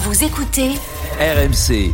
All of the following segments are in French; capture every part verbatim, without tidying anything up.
Vous écoutez R M C.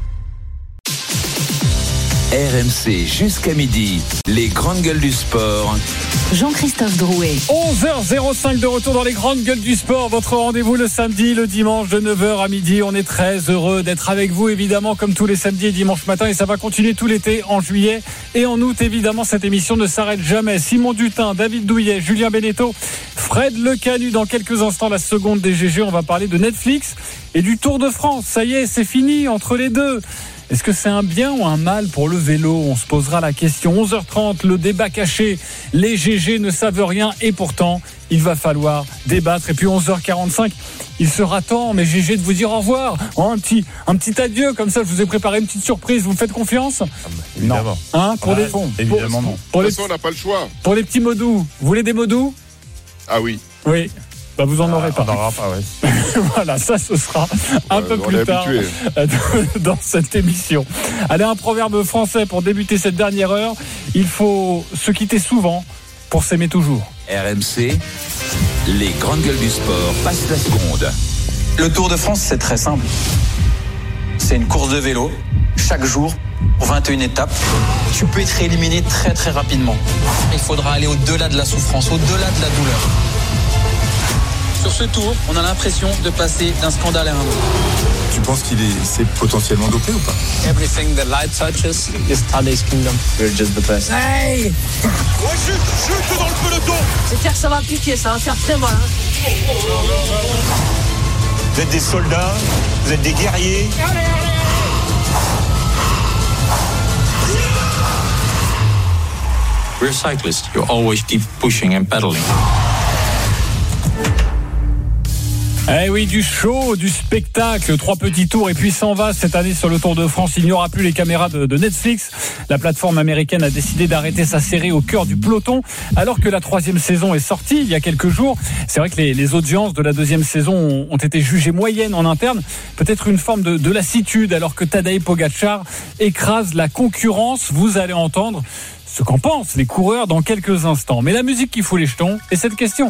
R M C jusqu'à midi, les grandes gueules du sport. Jean-Christophe Drouet. onze heures cinq de retour dans les grandes gueules du sport. Votre rendez-vous le samedi, le dimanche de neuf heures à midi. On est très heureux d'être avec vous, évidemment, comme tous les samedis et dimanches matin. Et ça va continuer tout l'été, en juillet et en août. Évidemment, cette émission ne s'arrête jamais. Simon Dutin, David Douillet, Julien Beneteau, Fred Lecanu. Dans quelques instants, la seconde des G G. On va parler de Netflix et du Tour de France. Ça y est, c'est fini entre les deux. Est-ce que c'est un bien ou un mal pour le vélo ? On se posera la question. onze heures trente, le débat caché. Les G G ne savent rien et pourtant, il va falloir débattre. Et puis onze heures quarante-cinq, il sera temps, mes G G, de vous dire au revoir. Oh, un petit, un petit adieu, comme ça, je vous ai préparé une petite surprise. Vous me faites confiance ? Ah bah, évidemment. Non. Hein, pour ah, les, fond, évidemment pour, non. Pour de les, toute façon, on n'a pas le choix. pour les petits mots doux. Vous voulez des mots doux ? Ah oui. Oui. Bah vous en aurez ah, pas. On n'en aura pas, ouais. Voilà, ça ce sera un Ouais, peu on plus est tard habitué. dans cette émission. Allez, un proverbe français pour débuter cette dernière heure. Il faut se quitter souvent pour s'aimer toujours. R M C, les grandes gueules du sport passent la seconde. Le Tour de France, c'est très simple. C'est une course de vélo, chaque jour, pour vingt et une étapes. Tu peux être éliminé très très rapidement. Il faudra aller au-delà de la souffrance, au-delà de la douleur. Sur ce tour, on a l'impression de passer d'un scandale à un autre. Tu penses qu'il est, c'est potentiellement dopé ou pas ? Everything the light touches is Tadej's kingdom. We're just the best. Hey! Ouais, chute, chute dans le peloton. C'est clair que ça va piquer, ça va faire très mal. Hein. Vous êtes des soldats, vous êtes des guerriers. Allez, allez, allez. We're cyclists. You always keep pushing and pedaling. Eh oui, du show, du spectacle, trois petits tours et puis s'en va cette année sur le Tour de France. Il n'y aura plus les caméras de, de Netflix. La plateforme américaine a décidé d'arrêter sa série au cœur du peloton alors que la troisième saison est sortie il y a quelques jours. C'est vrai que les, les audiences de la deuxième saison ont, ont été jugées moyennes en interne. Peut-être une forme de, de lassitude alors que Tadej Pogačar écrase la concurrence. Vous allez entendre ce qu'en pensent les coureurs dans quelques instants. Mais la musique qui fout les jetons est cette question.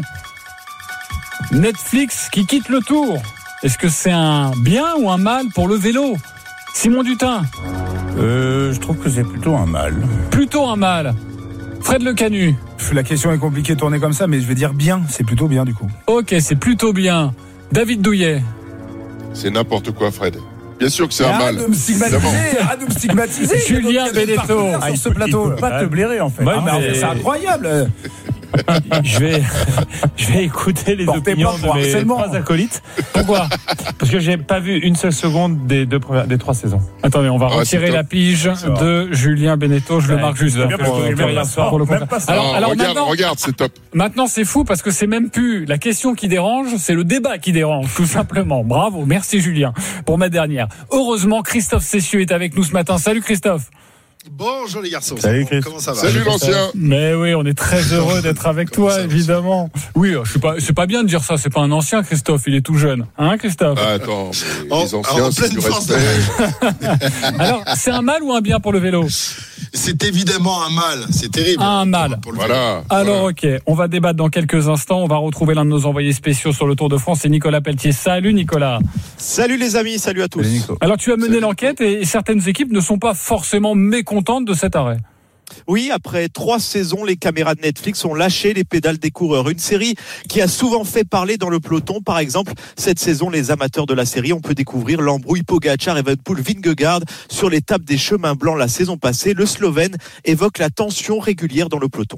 Netflix qui quitte le Tour. Est-ce que c'est un bien ou un mal pour le vélo ? Simon Dutin. Euh, je trouve que c'est plutôt un mal. Plutôt un mal. Fred Lecanu. La question est compliquée de tourner comme ça, mais je vais dire bien. C'est plutôt bien du coup. Ok, c'est plutôt bien. David Douillet. C'est n'importe quoi, Fred. Bien sûr que c'est un Arrête mal. de me stigmatiser, arrête de me stigmatiser. Julien Beneteau. Ah, sur ce plateau. Il peut pas te blairer en fait. Ouais, Ah, mais en mais- fait, c'est incroyable. je vais, je vais écouter les Portez opinions pas pour de mes harcèlement. trois acolytes. Pourquoi ? Parce que j'ai pas vu une seule seconde des deux premières, des trois saisons. Attendez, on va Ah, retirer c'est top. la pige de Julien Beneteau. Je le Ouais, marque juste c'est bien parce pour, que j'ai pour- vu hier soir. pour le Même contrat. pas ça. Alors, Non, alors regarde, maintenant, regarde, c'est top. maintenant, c'est fou parce que c'est même plus la question qui dérange, c'est le débat qui dérange, tout simplement. Bravo, merci Julien pour ma dernière. Heureusement, Christophe Cessieux est avec nous ce matin. Salut Christophe. Bonjour les garçons. Salut, Chris. Comment ça va? Salut l'ancien. Mais oui, on est très heureux d'être avec Comment toi, ça, évidemment. Oui, je suis pas, c'est pas bien de dire ça. C'est pas un ancien Christophe, il est tout jeune, hein, Christophe. Ah, attends, mais En- les anciens, en c'est pleine du force de respect. Alors, c'est un mal ou un bien pour le vélo ? C'est évidemment un mal. C'est terrible. Un mal. Pour le Voilà. Alors, voilà. ok, on va débattre dans quelques instants. On va retrouver l'un de nos envoyés spéciaux sur le Tour de France, c'est Nicolas Pelletier. Salut Nicolas. Salut les amis, salut à tous. Salut, Nico. Alors, tu as mené Salut. l'enquête et certaines équipes ne sont pas forcément mécontentes de cet arrêt. Oui, après trois saisons, les caméras de Netflix ont lâché les pédales des coureurs. Une série qui a souvent fait parler dans le peloton. Par exemple, cette saison, les amateurs de la série, on peut découvrir l'embrouille Pogačar et Evenepoel-Vingegaard sur l'étape des chemins blancs la saison passée. Le Slovène évoque la tension régulière dans le peloton.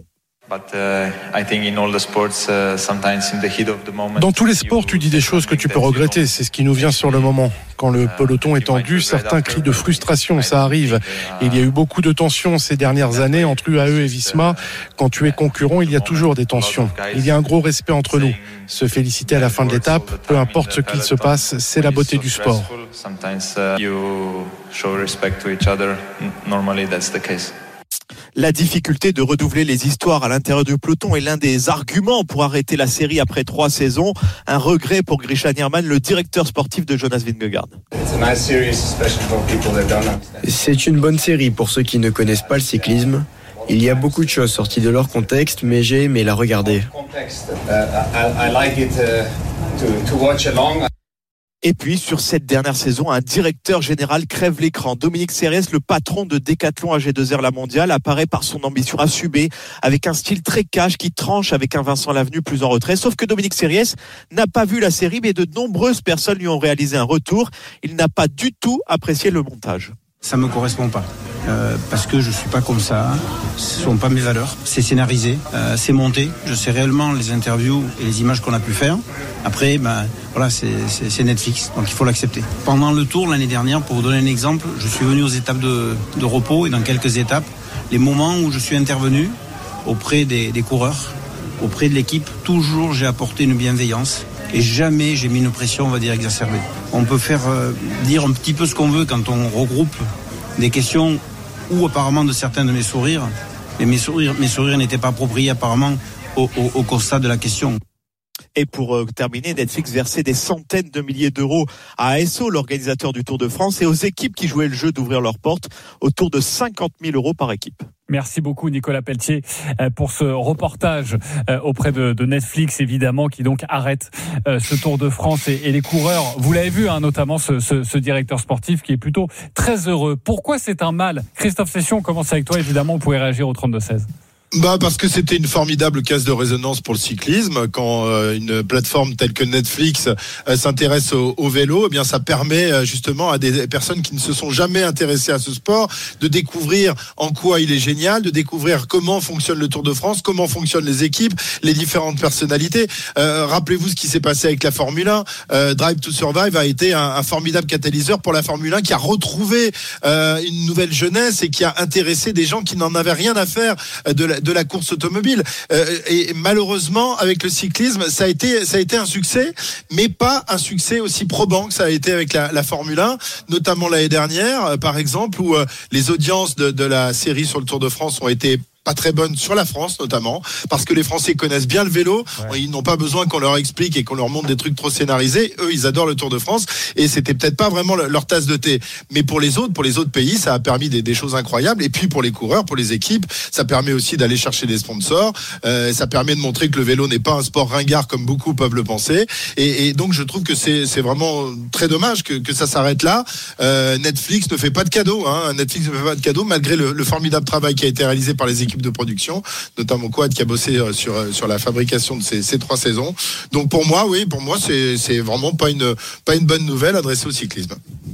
Dans tous les sports, tu dis des choses que tu peux regretter. C'est ce qui nous vient sur le moment. Quand le peloton est tendu, certains crient de frustration. Ça arrive. Il y a eu beaucoup de tensions ces dernières années entre U A E et Visma. Quand tu es concurrent, il y a toujours des tensions. Il y a un gros respect entre nous. Se féliciter à la fin de l'étape, peu importe ce qu'il se passe, c'est la beauté du sport. La difficulté de redoubler les histoires à l'intérieur du peloton est l'un des arguments pour arrêter la série après trois saisons. Un regret pour Grisha Nierman, le directeur sportif de Jonas Vingegaard. C'est une bonne série pour ceux qui ne connaissent pas le cyclisme. Il y a beaucoup de choses sorties de leur contexte, mais j'ai aimé la regarder. Et puis, sur cette dernière saison, un directeur général crève l'écran. Dominique Serriès, le patron de Decathlon A G deux R La Mondiale, apparaît par son ambition assumée, avec un style très cash qui tranche avec un Vincent Lavenu plus en retrait. Sauf que Dominique Serriès n'a pas vu la série, mais de nombreuses personnes lui ont réalisé un retour. Il n'a pas du tout apprécié le montage. Ça me correspond pas, euh, parce que je suis pas comme ça, ce sont pas mes valeurs, c'est scénarisé, euh, c'est monté, je sais réellement les interviews et les images qu'on a pu faire, après ben, voilà, c'est, c'est, c'est Netflix, donc il faut l'accepter. Pendant le tour l'année dernière, pour vous donner un exemple, je suis venu aux étapes de, de repos, et dans quelques étapes, les moments où je suis intervenu auprès des, des coureurs, auprès de l'équipe, toujours j'ai apporté une bienveillance. Et jamais j'ai mis une pression, on va dire, exacerbée. On peut faire euh, dire un petit peu ce qu'on veut quand on regroupe des questions ou apparemment de certains de mes sourires. Mais mes sourires, mes sourires n'étaient pas appropriés apparemment au, au, au constat de la question. Et pour euh, terminer, Netflix versait des centaines de milliers d'euros à A S O, l'organisateur du Tour de France, et aux équipes qui jouaient le jeu d'ouvrir leurs portes, autour de cinquante mille euros par équipe. Merci beaucoup Nicolas Pelletier pour ce reportage auprès de, de Netflix, évidemment, qui donc arrête ce Tour de France et, et les coureurs. Vous l'avez vu, hein, notamment ce, ce, ce directeur sportif qui est plutôt très heureux. Pourquoi c'est un mal ? Christophe Cession, on commence avec toi, évidemment, vous pouvez réagir au trente-deux seize. Bah parce que c'était une formidable caisse de résonance pour le cyclisme. Quand euh, une plateforme telle que Netflix euh, s'intéresse au, au vélo, eh bien ça permet euh, justement à des personnes qui ne se sont jamais intéressées à ce sport de découvrir en quoi il est génial, de découvrir comment fonctionne le Tour de France, comment fonctionnent les équipes, les différentes personnalités. Euh, rappelez-vous ce qui s'est passé avec la Formule un. Euh, Drive to Survive a été un, un formidable catalyseur pour la Formule un qui a retrouvé euh, une nouvelle jeunesse et qui a intéressé des gens qui n'en avaient rien à faire de la de la course automobile. Euh, et malheureusement, avec le cyclisme, ça a été, ça a été un succès, mais pas un succès aussi probant que ça a été avec la, la Formule un, notamment l'année dernière, euh, par exemple, où euh, les audiences de, de la série sur le Tour de France ont été pas très bonne sur la France notamment, parce que les Français connaissent bien le vélo, ouais. Ils n'ont pas besoin qu'on leur explique et qu'on leur montre des trucs trop scénarisés. Eux, ils adorent le Tour de France et c'était peut-être pas vraiment leur tasse de thé. Mais pour les autres, pour les autres pays, ça a permis des, des choses incroyables. Et puis pour les coureurs, pour les équipes, ça permet aussi d'aller chercher des sponsors. Euh, ça permet de montrer que le vélo n'est pas un sport ringard comme beaucoup peuvent le penser. Et, et donc je trouve que c'est, c'est vraiment très dommage que, que ça s'arrête là. Euh, Netflix ne fait pas de cadeaux. Hein. Netflix ne fait pas de cadeaux malgré le, le formidable travail qui a été réalisé par les équipes de production, notamment Quad qui a bossé sur sur la fabrication de ces, ces trois saisons. Donc pour moi, oui, pour moi c'est c'est vraiment pas une pas une bonne nouvelle adressée au cyclisme.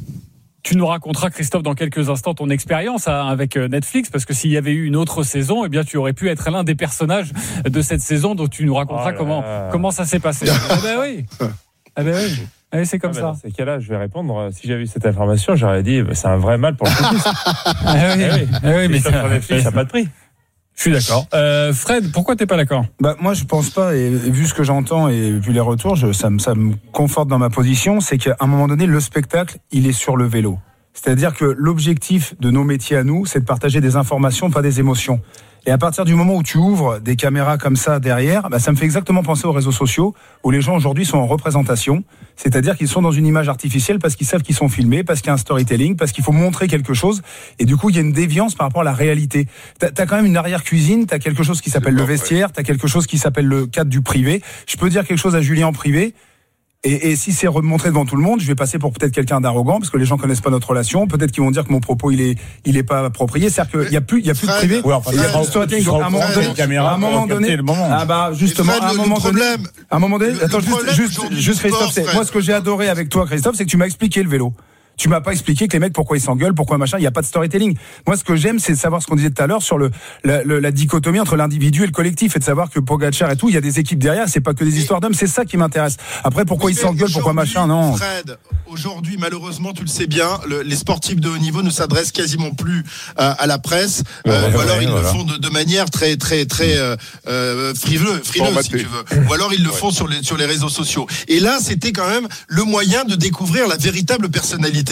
Tu nous raconteras, Christophe, dans quelques instants ton expérience avec Netflix, parce que s'il y avait eu une autre saison, eh bien tu aurais pu être l'un des personnages de cette saison, dont tu nous raconteras oh comment comment ça s'est passé. Ah ben oui. Ah ben oui. Allez, c'est comme ah ben ça. Dans ces cas-là, je vais répondre. Si j'avais eu cette information, j'aurais dit bah, c'est un vrai mal pour le cyclisme. ah oui, ah oui. Ah oui mais ça, Netflix, ça n'a pas de prix. Je suis d'accord. Euh, Fred, pourquoi t'es pas d'accord ? Bah moi je pense pas, et, et vu ce que j'entends et vu les retours, je, ça, me, ça me conforte dans ma position, c'est qu'à un moment donné, le spectacle, il est sur le vélo. C'est-à-dire que l'objectif de nos métiers à nous, c'est de partager des informations, pas des émotions. Et à partir du moment où tu ouvres des caméras comme ça derrière, bah ça me fait exactement penser aux réseaux sociaux, où les gens aujourd'hui sont en représentation, c'est-à-dire qu'ils sont dans une image artificielle parce qu'ils savent qu'ils sont filmés, parce qu'il y a un storytelling, parce qu'il faut montrer quelque chose, et du coup il y a une déviance par rapport à la réalité. T'as, t'as quand même une arrière-cuisine, t'as quelque chose qui s'appelle le vestiaire, t'as quelque chose qui s'appelle le cadre du privé. Je peux dire quelque chose à Julien en privé, Et, et si c'est remontré devant tout le monde, je vais passer pour peut-être quelqu'un d'arrogant parce que les gens connaissent pas notre relation. Peut-être qu'ils vont dire que mon propos il est il est pas approprié. C'est-à-dire qu'il y a plus il y a plus Fred, de privé. Ouais, enfin, il y a plus de storytelling. Donc à un moment donné, à un moment donné, ah bah justement, Fred, à un moment donné, problème, à un moment donné, le, attends le juste juste juste Christophe, c'est, moi ce que j'ai adoré avec toi Christophe, c'est que tu m'as expliqué le vélo. Tu m'as pas expliqué que les mecs pourquoi ils s'engueulent, pourquoi machin, il y a pas de storytelling. Moi ce que j'aime c'est de savoir ce qu'on disait tout à l'heure sur le la, le, la dichotomie entre l'individu et le collectif et de savoir que Pogacar et tout, il y a des équipes derrière, c'est pas que des histoires d'hommes, c'est ça qui m'intéresse. Après pourquoi ils s'engueulent, pourquoi machin, non. Fred, aujourd'hui malheureusement tu le sais bien, le, les sportifs de haut niveau ne s'adressent quasiment plus à, à la presse, euh, ouais, ou alors ouais, ils voilà. le font de, de manière très très très euh, euh, frileux, frileux si tu veux. Ou alors ils le font ouais. sur les sur les réseaux sociaux. Et là, c'était quand même le moyen de découvrir la véritable personnalité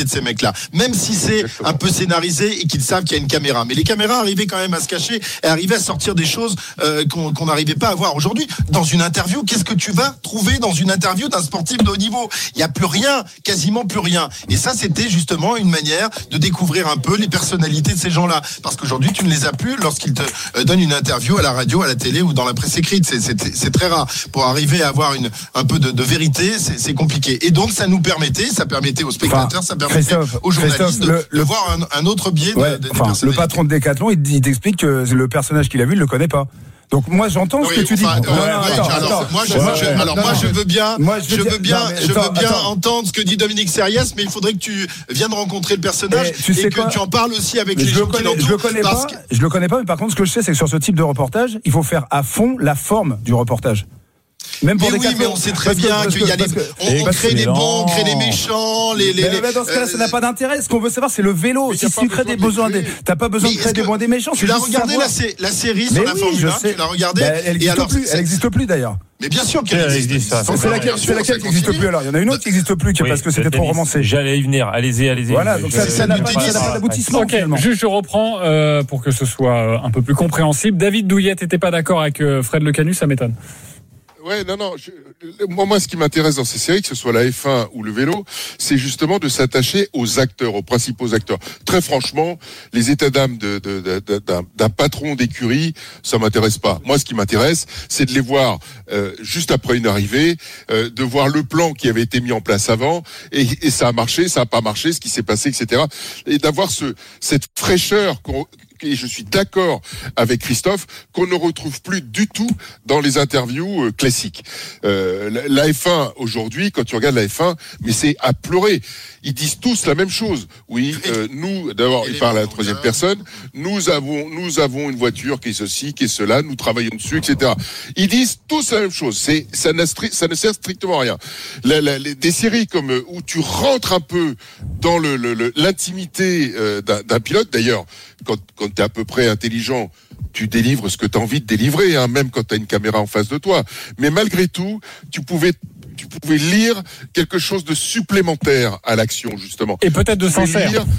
personnalité de ces mecs-là, même si c'est Exactement. un peu scénarisé et qu'ils savent qu'il y a une caméra. Mais les caméras arrivaient quand même à se cacher et arrivaient à sortir des choses euh, qu'on qu'on n'arrivait pas à voir aujourd'hui. Dans une interview, qu'est-ce que tu vas trouver dans une interview d'un sportif de haut niveau? Il n'y a plus rien, quasiment plus rien. Et ça, c'était justement une manière de découvrir un peu les personnalités de ces gens-là. Parce qu'aujourd'hui, tu ne les as plus lorsqu'ils te euh, donnent une interview à la radio, à la télé ou dans la presse écrite. C'est, c'est, c'est très rare. Pour arriver à avoir une, un peu de, de vérité, c'est, c'est compliqué. Et donc, ça nous permettait, ça permettait aux spectateurs, enfin, ça permettait aux journalistes de, le, de voir un, un autre biais ouais, de, de, enfin, le patron de Decathlon, il, il t'explique que le personnage qu'il a vu, il le connaît pas. Donc moi j'entends oui, ce que tu enfin, dis. Euh, non, non, ouais, attends, alors, attends. Moi, je, ouais, je, alors non, moi je veux bien, moi, je veux, je veux bien, non, je veux bien attends. entendre ce que dit Dominique Seriès, mais il faudrait que tu viennes rencontrer le personnage tu sais et que quoi tu en parles aussi avec mais les gens qui l'entourent. Je le connais pas. Que... Je le connais pas, mais par contre ce que je sais, c'est que sur ce type de reportage, il faut faire à fond la forme du reportage. Même pour mais oui, mais on sait très bien qu'il y a les, on, on crée les bons, on crée les méchants, les, les, mais, mais dans ce cas-là, ça n'a pas d'intérêt. Ce qu'on veut savoir, c'est le vélo. Si tu crées des besoins, des, t'as pas besoin de créer des bons des méchants. Tu l'as regardé la série sur la Formule un, tu l'as regardé. Elle n'existe plus d'ailleurs. Mais bien sûr qu'elle existe. C'est laquelle, c'est laquelle qui n'existe plus alors? Il y en a une autre qui n'existe plus parce que c'était trop romancé. J'allais y venir. Allez-y, allez-y. Voilà, donc ça n'a pas d'aboutissement. Ok, juste je reprends pour que ce soit un peu plus compréhensible. David Douillet n'était pas d'accord avec Fred Lecanu, ça m'étonne. Ouais, non, non. Je, moi, moi, ce qui m'intéresse dans ces séries, que ce soit la F un ou le vélo, c'est justement de s'attacher aux acteurs, aux principaux acteurs. Très franchement, les états d'âme de, de, de, de, d'un, d'un patron d'écurie, ça m'intéresse pas. Moi, ce qui m'intéresse, c'est de les voir euh, juste après une arrivée, euh, de voir le plan qui avait été mis en place avant, et, et ça a marché, ça a pas marché, ce qui s'est passé, et cetera. Et d'avoir ce cette fraîcheur qu'on et je suis d'accord avec Christophe, qu'on ne retrouve plus du tout dans les interviews euh, classiques. Euh, la, la F un, aujourd'hui, quand tu regardes la F un, mais c'est à pleurer. Ils disent tous la même chose. Oui, euh, nous, d'abord, ils parlent à la troisième personne. Nous avons, nous avons une voiture qui est ceci, qui est cela. Nous travaillons dessus, et cetera. Ils disent tous la même chose. C'est, ça, n'a stri- ça ne sert strictement à rien. La, la, les, des séries comme euh, où tu rentres un peu dans le, le, le, l'intimité euh, d'un, d'un pilote. D'ailleurs, quand, quand tu es à peu près intelligent, tu délivres ce que tu as envie de délivrer, hein, même quand tu as une caméra en face de toi. Mais malgré tout, tu pouvais tu pouvais lire quelque chose de supplémentaire à l'action, justement. Et peut-être de sincère. Lire,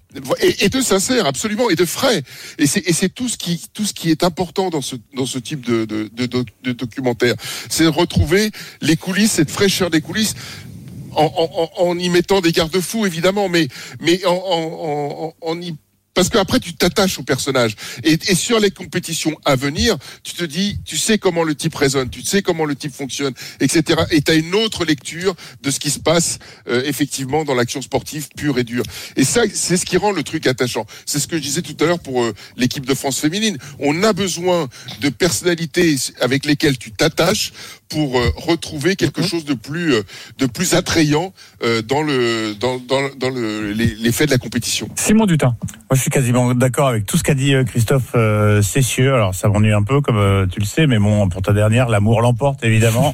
et, et de sincère, absolument, et de frais. Et c'est, et c'est tout ce qui, tout ce qui est important dans ce, dans ce type de, de, de, de, de documentaire. C'est de retrouver les coulisses, cette fraîcheur des coulisses. En, en, en, en y mettant des garde-fous, évidemment, mais, mais en, en, en, en y parce qu'après, tu t'attaches au personnage. Et, et sur les compétitions à venir, tu te dis, tu sais comment le type raisonne, tu sais comment le type fonctionne, et cetera. Et tu as une autre lecture de ce qui se passe euh, effectivement dans l'action sportive pure et dure. Et ça, c'est ce qui rend le truc attachant. C'est ce que je disais tout à l'heure pour euh, l'équipe de France féminine. On a besoin de personnalités avec lesquelles tu t'attaches pour euh, retrouver quelque chose de plus euh, de plus attrayant euh, dans le dans dans, dans le les, les faits de la compétition. Simon Dutin. Moi, je suis quasiment d'accord avec tout ce qu'a dit Christophe euh, Cessieux. Alors, ça m'ennuie un peu, comme euh, tu le sais, mais bon, pour ta dernière, l'amour l'emporte, évidemment.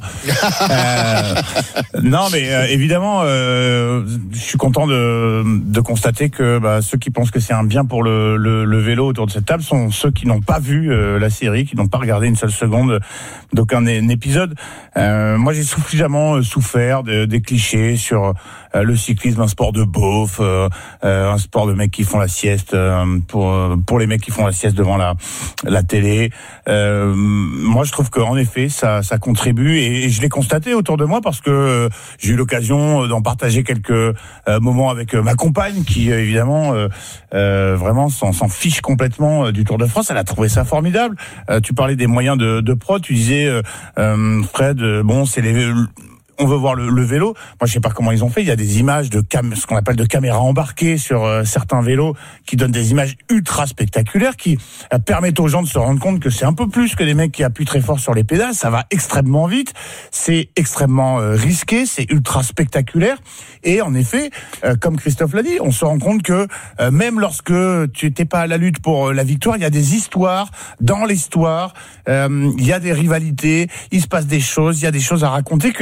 euh, non, mais euh, évidemment, euh, je suis content de, de constater que bah, ceux qui pensent que c'est un bien pour le, le, le vélo autour de cette table sont ceux qui n'ont pas vu euh, la série, qui n'ont pas regardé une seule seconde d'aucun épisode. Euh, moi, j'ai suffisamment souffert de, des clichés sur euh, le cyclisme, un sport de beauf, euh, euh, un sport de mecs qui font la sieste, euh, pour pour les mecs qui font la sieste devant la la télé. Euh, moi, je trouve qu'en effet, ça ça contribue et, et je l'ai constaté autour de moi parce que euh, j'ai eu l'occasion d'en partager quelques euh, moments avec euh, ma compagne qui euh, évidemment euh, euh, vraiment s'en, s'en fiche complètement euh, du Tour de France. Elle a trouvé ça formidable. Euh, tu parlais des moyens de, de prod, tu disais euh, euh, Fred, euh, bon, c'est les on veut voir le, le vélo. Moi, je sais pas comment ils ont fait. Il y a des images de cam- ce qu'on appelle de caméras embarquées sur euh, certains vélos qui donnent des images ultra spectaculaires qui euh, permettent aux gens de se rendre compte que c'est un peu plus que des mecs qui appuient très fort sur les pédales. Ça va extrêmement vite. C'est extrêmement euh, risqué. C'est ultra spectaculaire. Et en effet, euh, comme Christophe l'a dit, on se rend compte que euh, même lorsque tu n'étais pas à la lutte pour euh, la victoire, il y a des histoires dans l'histoire. Euh, il y a des rivalités. Il se passe des choses. Il y a des choses à raconter que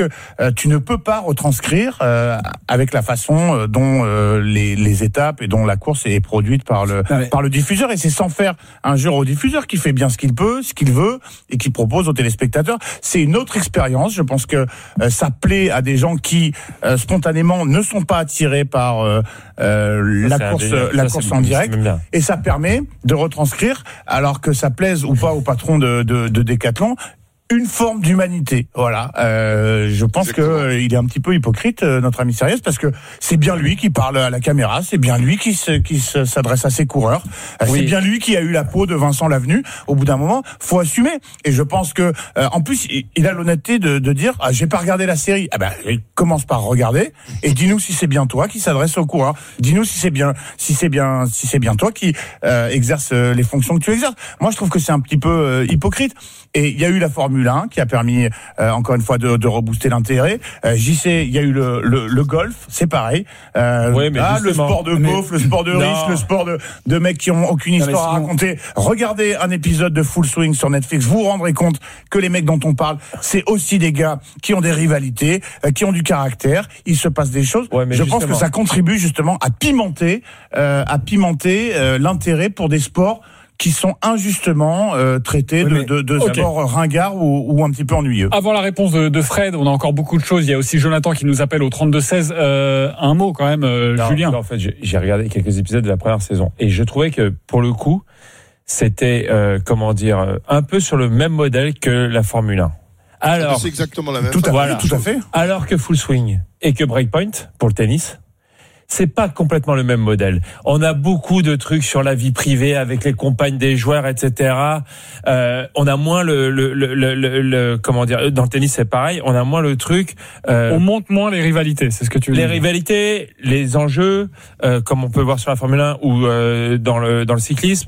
euh, tu ne peux pas retranscrire euh, avec la façon euh, dont euh, les, les étapes et dont la course est produite par le ah ouais. par le diffuseur, et c'est sans faire injure au diffuseur qui fait bien ce qu'il peut, ce qu'il veut et qui propose aux téléspectateurs. C'est une autre expérience. Je pense que euh, ça plaît à des gens qui euh, spontanément ne sont pas attirés par euh, euh, la course euh, la ça, course en direct, et ça permet de retranscrire, alors que ça plaise ou pas au patron de, de, de Decathlon, une forme d'humanité. Voilà. Euh, je pense que euh, il est un petit peu hypocrite, euh, notre ami Sirius, parce que c'est bien lui qui parle à la caméra, c'est bien lui qui se, qui se, s'adresse à ses coureurs, euh, oui. c'est bien lui qui a eu la peau de Vincent Lavenu. Au bout d'un moment, faut assumer. Et je pense que, euh, en plus, il, il a l'honnêteté de, de dire, ah, j'ai pas regardé la série. Ah ben, il commence par regarder et dis-nous si c'est bien toi qui s'adresse aux coureurs. Dis-nous si c'est bien, si c'est bien, si c'est bien toi qui euh, exerce les fonctions que tu exerces. Moi, je trouve que c'est un petit peu euh, hypocrite. Et il y a eu la Formule un qui a permis euh, encore une fois de, de rebooster l'intérêt. Euh, J'y sais, il y a eu le, le, le golf, c'est pareil. Euh, ouais, mais ah, le sport de golf, le sport de risque, le sport de, de mecs qui ont aucune non, histoire à raconter. Regardez un épisode de Full Swing sur Netflix, vous vous rendrez compte que les mecs dont on parle, c'est aussi des gars qui ont des rivalités, euh, qui ont du caractère. Il se passe des choses. Ouais, mais Je justement. pense que ça contribue justement à pimenter, euh, à pimenter euh, l'intérêt pour des sports qui sont injustement euh, traités oui, de, de, de okay. sports ringards ou, ou un petit peu ennuyeux. Avant la réponse de, de Fred, on a encore beaucoup de choses. Il y a aussi Jonathan qui nous appelle au trente-deux seize. Euh, un mot quand même, euh, non, Julien. Non, en fait, j'ai, j'ai regardé quelques épisodes de la première saison et je trouvais que pour le coup, c'était euh, comment dire, un peu sur le même modèle que la Formule un. Alors, c'est exactement la même. Tout à, voilà. tout à fait. Alors que Full Swing et que Breakpoint pour le tennis, c'est pas complètement le même modèle. On a beaucoup de trucs sur la vie privée avec les compagnes des joueurs, et cetera. Euh, on a moins le, le, le, le, le, le, comment dire, dans le tennis c'est pareil. On a moins le truc. Euh, on monte moins les rivalités, c'est ce que tu veux les dire. Les rivalités, les enjeux, euh, comme on peut voir sur la Formule un ou euh, dans le dans le cyclisme,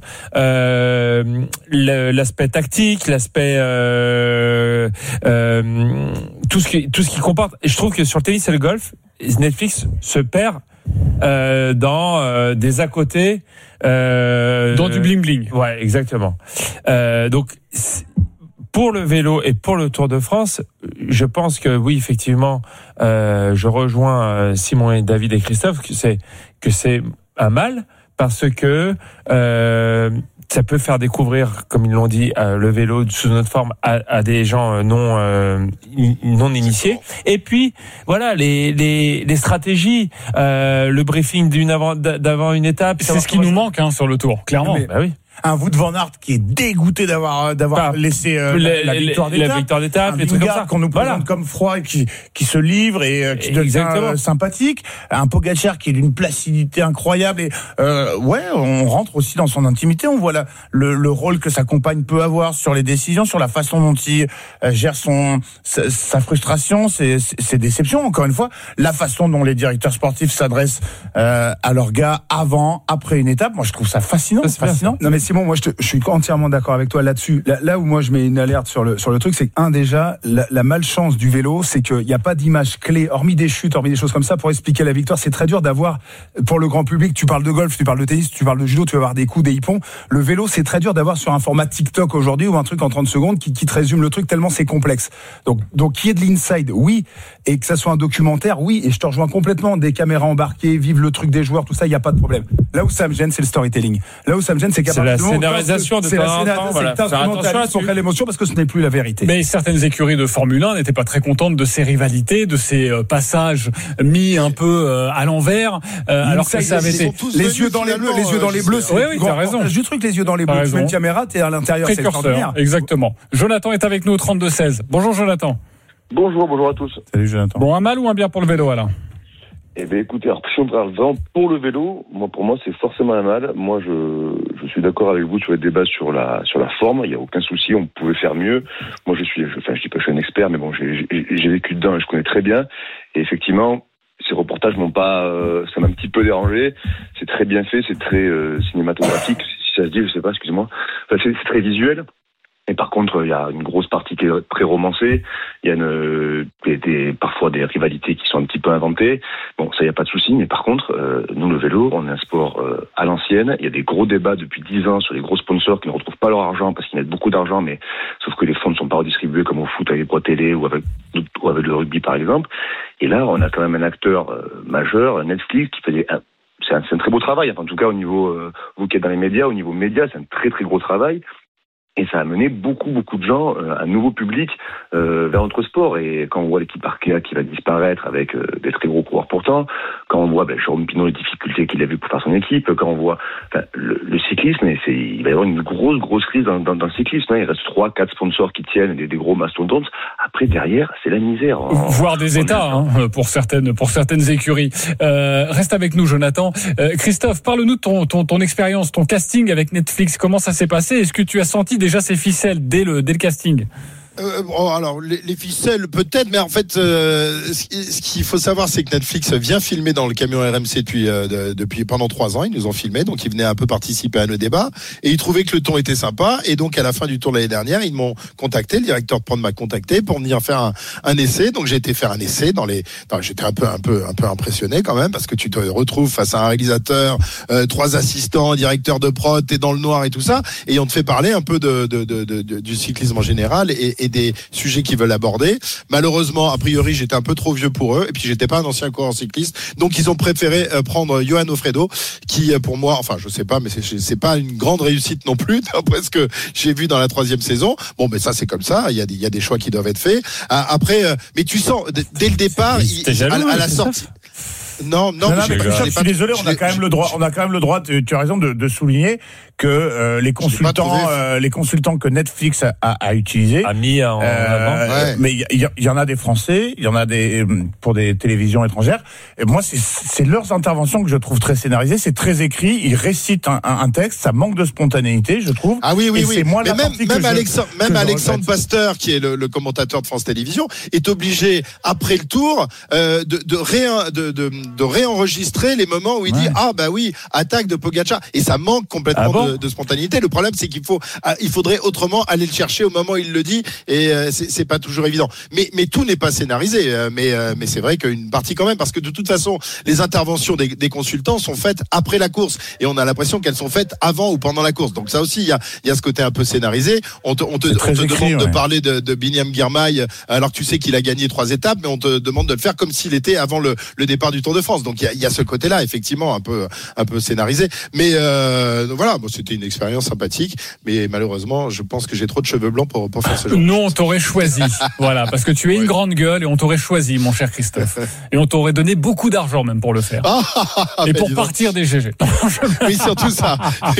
euh, le, l'aspect tactique, l'aspect euh, euh, tout ce qui tout ce qui comporte. Et je trouve que sur le tennis et le golf, Netflix se perd. Euh, dans euh, des à côté, euh, dans du bling bling. Ouais, exactement. Euh, donc pour le vélo et pour le Tour de France, je pense que oui, effectivement, euh, je rejoins Simon et David et Christophe que c'est que c'est un mal parce que euh, ça peut faire découvrir, comme ils l'ont dit, euh, le vélo sous notre forme à, à des gens non euh, non initiés. Et puis voilà les les, les stratégies, euh, le briefing d'une avant d'avant une étape. C'est ce qui nous manque hein, sur le Tour, clairement. Mais, bah oui. Un Wout van Aert qui est dégoûté d'avoir d'avoir bah, laissé euh, les, la, la victoire d'étape, la victoire d'étape, un les trucs comme ça qu'on nous présente voilà. comme froid et qui qui se livre et euh, qui devient euh, sympathique, un Pogacar qui est d'une placidité incroyable et euh, ouais, on rentre aussi dans son intimité, on voit la, le le rôle que sa compagne peut avoir sur les décisions, sur la façon dont il euh, gère son sa, sa frustration, ses, ses déceptions, encore une fois, la façon dont les directeurs sportifs s'adressent euh, à leurs gars avant, après une étape, moi je trouve ça fascinant, ça, c'est fascinant. Non mais Simon, moi je, te, je suis entièrement d'accord avec toi là-dessus. Là, là où moi je mets une alerte sur le sur le truc, c'est que un déjà la, la malchance du vélo, c'est qu'il n'y a pas d'image clé, hormis des chutes, hormis des choses comme ça, pour expliquer la victoire. C'est très dur d'avoir pour le grand public. Tu parles de golf, tu parles de tennis, tu parles de judo, tu vas avoir des coups, des hippons. Le vélo, c'est très dur d'avoir sur un format TikTok aujourd'hui ou un truc en trente secondes qui, qui te résume le truc tellement c'est complexe. Donc donc qu'il y ait de l'inside, oui, et que ça soit un documentaire, oui. Et je te rejoins complètement. Des caméras embarquées, vive le truc des joueurs, tout ça, il y a pas de problème. Là où ça me gêne, c'est le storytelling. Là où ça me gêne, c'est qu'à partir du moment de c'est la scénarisation, voilà. C'est instrumentaliste pour créer l'émotion parce que ce n'est plus la vérité. Mais certaines écuries de Formule un n'étaient pas très contentes de ces rivalités, de ces euh, passages mis un peu euh, à l'envers, euh, alors que ça avait été les yeux dans les bleus, les yeux dans les bleus. Oui, oui, t'as raison. Du truc, les yeux dans les bleus. Tu mets une caméra, t'es à l'intérieur, c'est extraordinaire. Exactement. Jonathan est avec nous au trente-deux seize. Bonjour Jonathan. Bonjour, bonjour à tous. Salut Jonathan. Bon, un mal ou un bien pour le vélo alors? Eh bien, écoutez, alors, si on parle vraiment pour le vélo, moi, pour moi, c'est forcément un mal. Moi, je, je suis d'accord avec vous sur les débats sur la, sur la forme. Il n'y a aucun souci, on pouvait faire mieux. Moi, je suis, je, enfin, je dis pas que je suis un expert, mais bon, j'ai, j'ai, j'ai vécu dedans et je connais très bien. Et effectivement, ces reportages m'ont pas, euh, ça m'a un petit peu dérangé. C'est très bien fait, c'est très euh, cinématographique, si ça se dit, je sais pas, excusez-moi. Enfin, c'est, c'est très visuel. Et par contre, il y a une grosse partie qui est très romancée. Il y a une, des, des, parfois des rivalités qui sont un petit peu inventées. Bon, ça, il n'y a pas de souci. Mais par contre, euh, nous, le vélo, on est un sport euh, à l'ancienne. Il y a des gros débats depuis dix ans sur les gros sponsors qui ne retrouvent pas leur argent parce qu'ils mettent beaucoup d'argent, mais sauf que les fonds ne sont pas redistribués comme au foot avec les droits télé ou avec, ou avec le rugby, par exemple. Et là, on a quand même un acteur euh, majeur, Netflix, qui fait des... C'est un, c'est un très beau travail. Enfin, en tout cas, au niveau, euh, vous qui êtes dans les médias, au niveau médias, c'est un très très gros travail. Et ça a amené beaucoup, beaucoup de gens, euh, un nouveau public euh, vers notre sport. Et quand on voit l'équipe Arkea qui va disparaître avec euh, des très gros coureurs pourtant, quand on voit ben, Jérôme Pinot, les difficultés qu'il a vues pour faire son équipe, quand on voit enfin, le, le cyclisme, et c'est, il va y avoir une grosse, grosse crise dans, dans, dans le cyclisme. Hein. Il reste trois, quatre sponsors qui tiennent, des, des gros mastodontes. Après, derrière, c'est la misère. Voire des États, hein, pour certaines, pour certaines écuries. Euh, reste avec nous, Jonathan. Euh, Christophe, parle-nous de ton, ton, ton expérience, ton casting avec Netflix. Comment ça s'est passé? Est-ce que tu as senti déjà ces ficelles dès le, dès le casting? Euh, bon, alors les, les ficelles peut-être, mais en fait, euh, ce, ce qu'il faut savoir, c'est que Netflix vient filmer dans le camion R M C depuis euh, de, depuis pendant trois ans. Ils nous ont filmé, donc ils venaient un peu participer à nos débats et ils trouvaient que le ton était sympa. Et donc à la fin du tour de l'année dernière, ils m'ont contacté, le directeur de prod m'a contacté pour venir faire un, un essai. Donc j'ai été faire un essai dans les. Dans, j'étais un peu un peu un peu impressionné quand même parce que tu te retrouves face à un réalisateur, euh, trois assistants, directeur de prod, t'es dans le noir et tout ça, et on te fait parler un peu de, de, de, de, de du cyclisme en général et, et des sujets qu'ils veulent aborder. Malheureusement, a priori, j'étais un peu trop vieux pour eux, et puis j'étais pas un ancien coureur cycliste, donc ils ont préféré euh, prendre Johan Ofredo, qui euh, pour moi, enfin je sais pas, mais c'est, c'est pas une grande réussite non plus, d'après ce que j'ai vu dans la troisième saison. Bon, mais ça c'est comme ça, il y a des, il y a des choix qui doivent être faits. Ah, après, euh, mais tu sens dès le départ, il, jaloux, à, à la sortie. Non, non, non, mais, mais je, je suis désolé, on a quand même le droit, on a quand même le droit, tu, tu as raison de, de souligner que euh, les consultants, euh, les consultants que Netflix a, a, a utilisés, a mis en euh, avant. Ouais. Mais il y, y, y en a des Français, il y en a des pour des télévisions étrangères. Et moi, c'est, c'est leurs interventions que je trouve très scénarisées, c'est très écrit. Ils récitent un, un, un texte, ça manque de spontanéité, je trouve. Ah oui, oui, et oui. C'est moi mais la même, même que Alexandre, je, même que Alexandre Pasteur, qui est le, le commentateur de France Télévisions, est obligé après le tour euh, de, de, réen, de, de, de réenregistrer les moments où il ouais. dit ah bah oui, attaque de Pogacar, et ça manque complètement ah bon de, de spontanéité. Le problème c'est qu'il faut il faudrait autrement aller le chercher au moment où il le dit, et euh, c'est, c'est pas toujours évident. Mais mais tout n'est pas scénarisé, euh, mais euh, mais c'est vrai qu'une partie quand même, parce que de toute façon les interventions des, des consultants sont faites après la course et on a l'impression qu'elles sont faites avant ou pendant la course. Donc ça aussi il y a il y a ce côté un peu scénarisé. On te on te, on te écrit, demande ouais. de parler de, de Biniam Girmay alors que tu sais qu'il a gagné trois étapes, mais on te demande de le faire comme s'il était avant le, le départ du Tour de France. Donc il y a, il y a ce côté-là, effectivement, un peu, un peu scénarisé. Mais euh, voilà, bon, c'était une expérience sympathique, mais malheureusement, je pense que j'ai trop de cheveux blancs pour, pour faire ce genre. Nous, on t'aurait choisi, voilà, parce que tu es une ouais. grande gueule et on t'aurait choisi, mon cher Christophe. Et on t'aurait donné beaucoup d'argent même pour le faire. et pour partir des G G. Oui, surtout ça.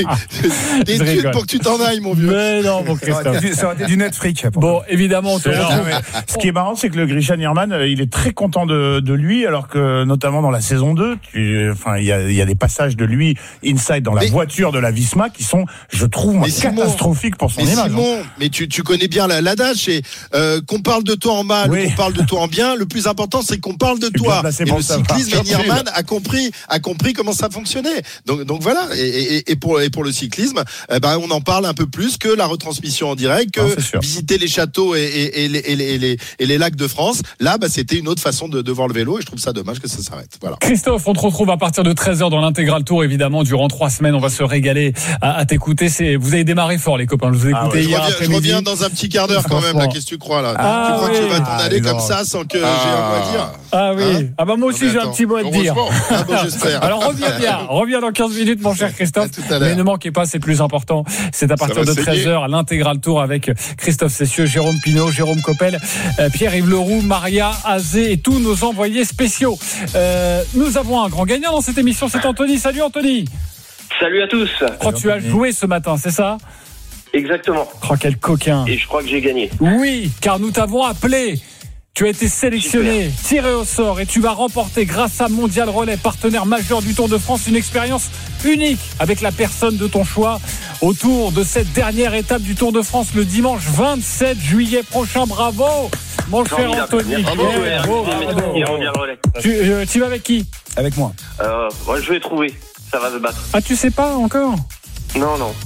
Des thunes pour que tu t'en ailles, mon vieux. Mais non, mon Christophe. Ça aurait été du Netflix. Bon, évidemment, on te retrouve. Ce qui est marrant, c'est que le Grisha Nierman, il est très content de, de lui, alors que notamment dans la saison deux, tu, enfin, il y a, il y a des passages de lui inside dans la mais, voiture de la Visma qui sont, je trouve, moi, catastrophiques pour son mais image. Simon, mais tu, tu connais bien la, l'adage, c'est euh, qu'on parle de toi en mal, oui. qu'on parle de toi en bien. Le plus important, c'est qu'on parle de toi. Et le cyclisme, Nierman a compris, a compris comment ça fonctionnait. Donc, donc voilà. Et, et, et pour, et pour le cyclisme, eh ben, on en parle un peu plus que la retransmission en direct, que ah, visiter les châteaux et, et, et, les, et, les, et, les, et les lacs de France. Là, bah, c'était une autre façon de, de voir le vélo, et je trouve ça dommage que ça s'arrête. Voilà. Christophe, on te retrouve à partir de treize heures dans l'intégral tour, évidemment, durant trois semaines. On va se régaler à, à t'écouter. C'est, vous avez démarré fort, les copains. Je vous ai écouté ah ouais. hier je reviens, après-midi. Je reviens dans un petit quart d'heure quand même, là. Qu'est-ce que tu crois, là? Ah tu crois oui. que tu vas t'en ah, aller comme ça sans que ah. j'ai un mot à dire? Ah oui. Hein ah bah moi aussi, j'ai un petit mot à te dire. Ah bon, j'espère. Alors reviens bien. Reviens dans quinze minutes, mon cher Christophe. Mais ne manquez pas, c'est plus important. C'est à partir de treize heures à l'intégral tour avec Christophe Cessieux, Jérôme Pinot, Jérôme Coppel, euh, Pierre-Yves Leroux, Maria Azé et tous nos envoyés spéciaux. Euh, nous avons un grand gagnant dans cette émission, c'est Anthony. Salut Anthony. Salut à tous. Je crois que tu as joué ce matin, c'est ça? Exactement. Oh, quel coquin. Et je crois que j'ai gagné. Oui, car nous t'avons appelé. Tu as été sélectionné, Super. tiré au sort, et tu vas remporter, grâce à Mondial Relais, partenaire majeur du Tour de France, une expérience unique avec la personne de ton choix autour de cette dernière étape du Tour de France le dimanche vingt-sept juillet prochain. Bravo, mon cher Anthony. Bravo, yeah, bravo, bravo. Mondial Relais. Tu, euh, tu vas avec qui? Avec moi. Euh, ouais, je vais trouver. Ça va se battre. Ah, tu sais pas encore? Non, non.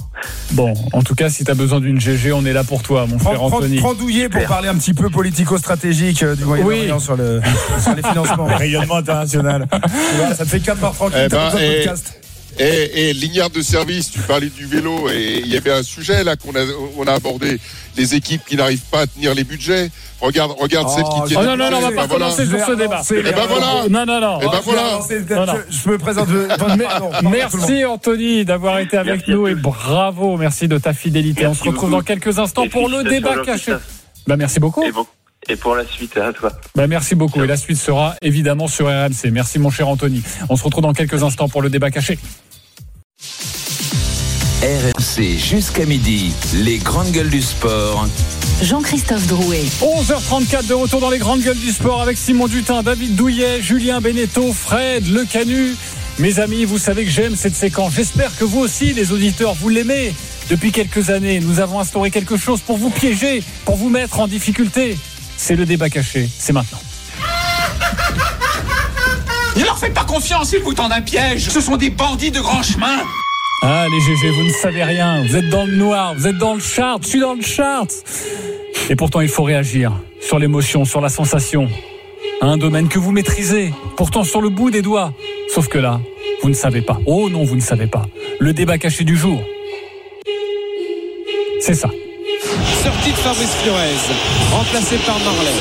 Bon, en tout cas, si tu as besoin d'une G G, on est là pour toi, mon frère Anthony. Prends Douillet pour parler un petit peu politico-stratégique du Moyen-Orient oui. sur, le, sur les financements. Le rayonnement international. Vois, ça te fait quatre heures tranquille, eh ben, t'as et, podcast. Et, et lignard de service, tu parlais du vélo et il y avait un sujet là qu'on a, on a abordé, les équipes qui n'arrivent pas à tenir les budgets. Regarde, regarde oh, celles qui tiennent. Oh non, non, non, on va pas commencer sur ce débat. Et ben voilà. Non, non, non. Et ben voilà. Je, je me présente. Merci Anthony d'avoir été avec merci nous et bravo, merci de ta fidélité. Merci on se retrouve beaucoup. Dans quelques instants et pour le débat caché. Bah merci beaucoup. Et, bon, et pour la suite, à toi. Bah merci beaucoup. Ciao. Et la suite sera évidemment sur R M C. Merci mon cher Anthony. On se retrouve dans quelques instants pour le débat caché. R M C jusqu'à midi, les grandes gueules du sport. Jean-Christophe Drouet. onze heures trente-quatre de retour dans les grandes gueules du sport avec Simon Dutin, David Douillet, Julien Beneteau, Fred Le Canu. Mes amis, vous savez que j'aime cette séquence. J'espère que vous aussi, les auditeurs, vous l'aimez. Depuis quelques années, nous avons instauré quelque chose pour vous piéger, pour vous mettre en difficulté. C'est le débat caché. C'est maintenant. Ne leur faites pas confiance, ils vous tendent un piège. Ce sont des bandits de grand chemin. Ah, les G G, vous ne savez rien. Vous êtes dans le noir, vous êtes dans le chart. Je suis dans le chart. Et pourtant, il faut réagir sur l'émotion, sur la sensation. Un domaine que vous maîtrisez, pourtant sur le bout des doigts. Sauf que là, vous ne savez pas. Oh non, vous ne savez pas. Le débat caché du jour, c'est ça. Sortie de Fabrice Fiorez, remplacé par Marley.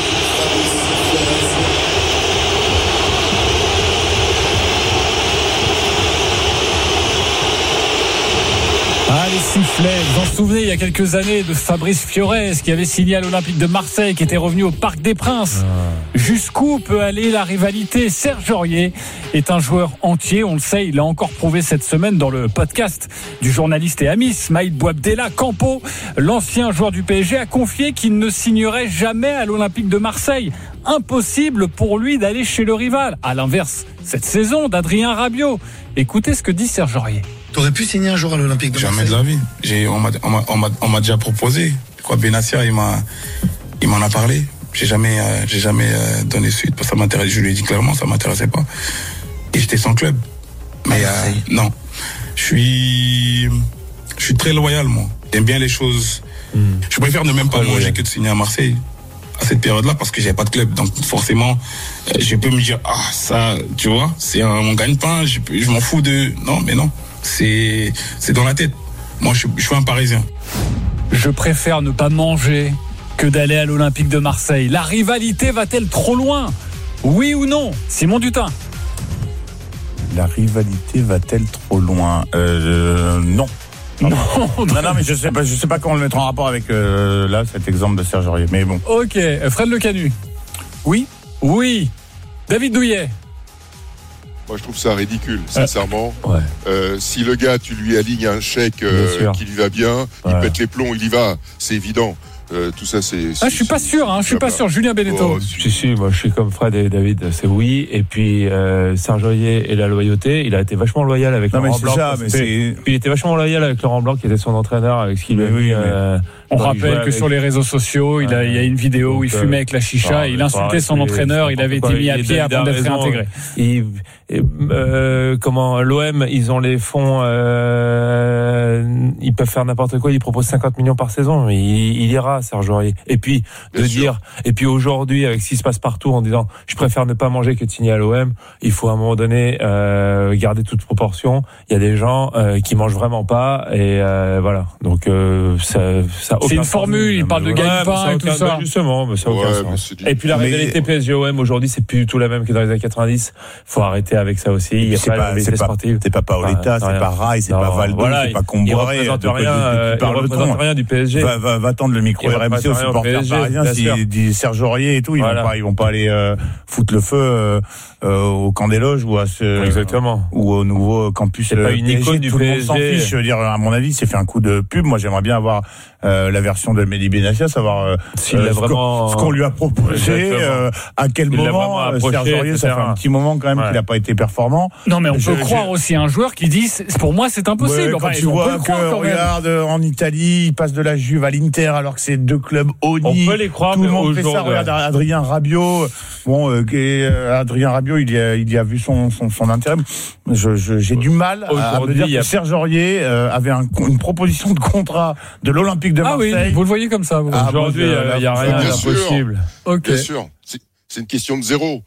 Ah, les sifflets, vous vous en souvenez il y a quelques années de Fabrice Fiorez qui avait signé à l'Olympique de Marseille, qui était revenu au Parc des Princes. Ah. Jusqu'où peut aller la rivalité? Serge Aurier est un joueur entier, on le sait, il l'a encore prouvé cette semaine dans le podcast du journaliste et ami Ismaïl Bouabdella. Campo, l'ancien joueur du P S G, a confié qu'il ne signerait jamais à l'Olympique de Marseille. Impossible pour lui d'aller chez le rival. À l'inverse, cette saison d'Adrien Rabiot. Écoutez ce que dit Serge Aurier. T'aurais pu signer un jour à l'Olympique de Marseille? Jamais de la vie. J'ai, on, m'a, on, m'a, on, m'a, on m'a déjà proposé. Je crois Benassia, il, m'a, il m'en a parlé. J'ai jamais, euh, j'ai jamais euh, donné suite. Parce que ça m'intéresse. Je lui ai dit clairement, ça m'intéressait pas. Et j'étais sans club. Mais ah, euh, non. Je suis, je suis très loyal, moi. J'aime bien les choses. Mm. Je préfère ne même pas manger ouais. que de signer à Marseille à cette période-là parce que j'avais pas de club. Donc forcément, euh, je peux me dire, ah, ça, tu vois, c'est un, mon gagne-pain. Je, je m'en fous de. Non, mais non. C'est, c'est dans la tête. Moi, je, je suis un Parisien. Je préfère ne pas manger que d'aller à l'Olympique de Marseille. La rivalité va-t-elle trop loin? Oui ou non? Simon Dutin. La rivalité va-t-elle trop loin? euh, Non. Non. non, non, mais je sais pas, je sais pas comment le mettre en rapport avec euh, là cet exemple de Serge Aurier. Mais bon. Ok, Fred Le Canu. Oui, oui. David Douillet. Moi, je trouve ça ridicule, sincèrement. Euh, ouais. euh, si le gars, tu lui alignes un chèque euh, qui lui va bien, ouais. il pète les plombs, il y va, c'est évident. Euh, tout ça, c'est. c'est ah, je suis pas sûr, hein, je suis pas sûr. Julien Beneteau. Oh, si, si, moi, je suis comme Fred et David, c'est oui. Et puis, euh, Serge Aurier et la loyauté, il a été vachement loyal avec non, Laurent mais Blanc. Ça, mais c'est... Puis, il était vachement loyal avec Laurent Blanc, qui était son entraîneur, avec ce qu'il lui a oui, mis. Mais... Euh, On rappelle que avec... sur les réseaux sociaux, il, a, il y a une vidéo où il fumait avec la chicha, et il insultait son entraîneur, il avait été mis à pied avant d'être réintégré. Et, et, euh, comment, l'O M, ils ont les fonds, euh, ils peuvent faire n'importe quoi, ils proposent cinquante millions par saison, mais il, il ira, Serge Aurier. Et puis, de Bien dire, sûr. et puis aujourd'hui, avec ce qui se passe partout, en disant, je préfère ne pas manger que de signer à l'O M, il faut à un moment donné, euh, garder toute proportion. Il y a des gens, euh, qui mangent vraiment pas, et, euh, voilà. Donc, euh, ça, ça c'est une formule, il parle de gagne-pain et tout ça. Justement, mais ça n'a aucun ouais, sens. Et puis la rivalité P S G O M aujourd'hui, c'est plus du tout la même que dans les années quatre-vingt-dix. Faut arrêter avec ça aussi. Il y a c'est pas, c'est pas, c'est pas Paoletta, enfin, c'est pas Rail, c'est non, pas Valdo, voilà, c'est pas Comboiré. Il représente rien, euh, il représente rien du P S G. Va, va, va tendre le micro R M C aux supporters parisiens, si dit Serge Aurier et tout, ils vont pas, ils vont pas aller euh, foutre le feu euh, euh, au camp des loges ou à ce, exactement, ou au nouveau campus. C'est pas une icône du P S G. Tout le monde s'en fiche. Je veux dire, à mon avis, c'est fait un coup de pub. Moi, j'aimerais bien avoir euh, euh, la version de Mehdi Benassia, savoir euh, S'il euh, l'a ce, vraiment... qu'on, ce qu'on lui a proposé, euh, à quel Il moment. approché, Serge Aurier, ça fait un petit moment quand même ouais. qu'il n'a pas été performant. Non, mais on je, peut je... croire aussi un joueur qui dit, pour moi, c'est impossible. Ouais, enfin, quand tu vois que, croire, regarde, en Italie, il passe de la Juve à l'Inter, alors que c'est deux clubs honnis. On peut les croire, tout mais le monde fait ça. Regarde, Adrien Rabiot. Bon, euh, euh, Adrien Rabiot, il y a, il y a vu son, son, son intérêt. Je, je, j'ai du mal à me dire que a... Serge Aurier euh, avait un, une proposition de contrat de l'Olympique de Marseille. Ah oui, vous le voyez comme ça. Vous. Ah, aujourd'hui, il euh, n'y a, a rien d'impossible. Okay. Bien sûr, c'est, c'est une question de zéro.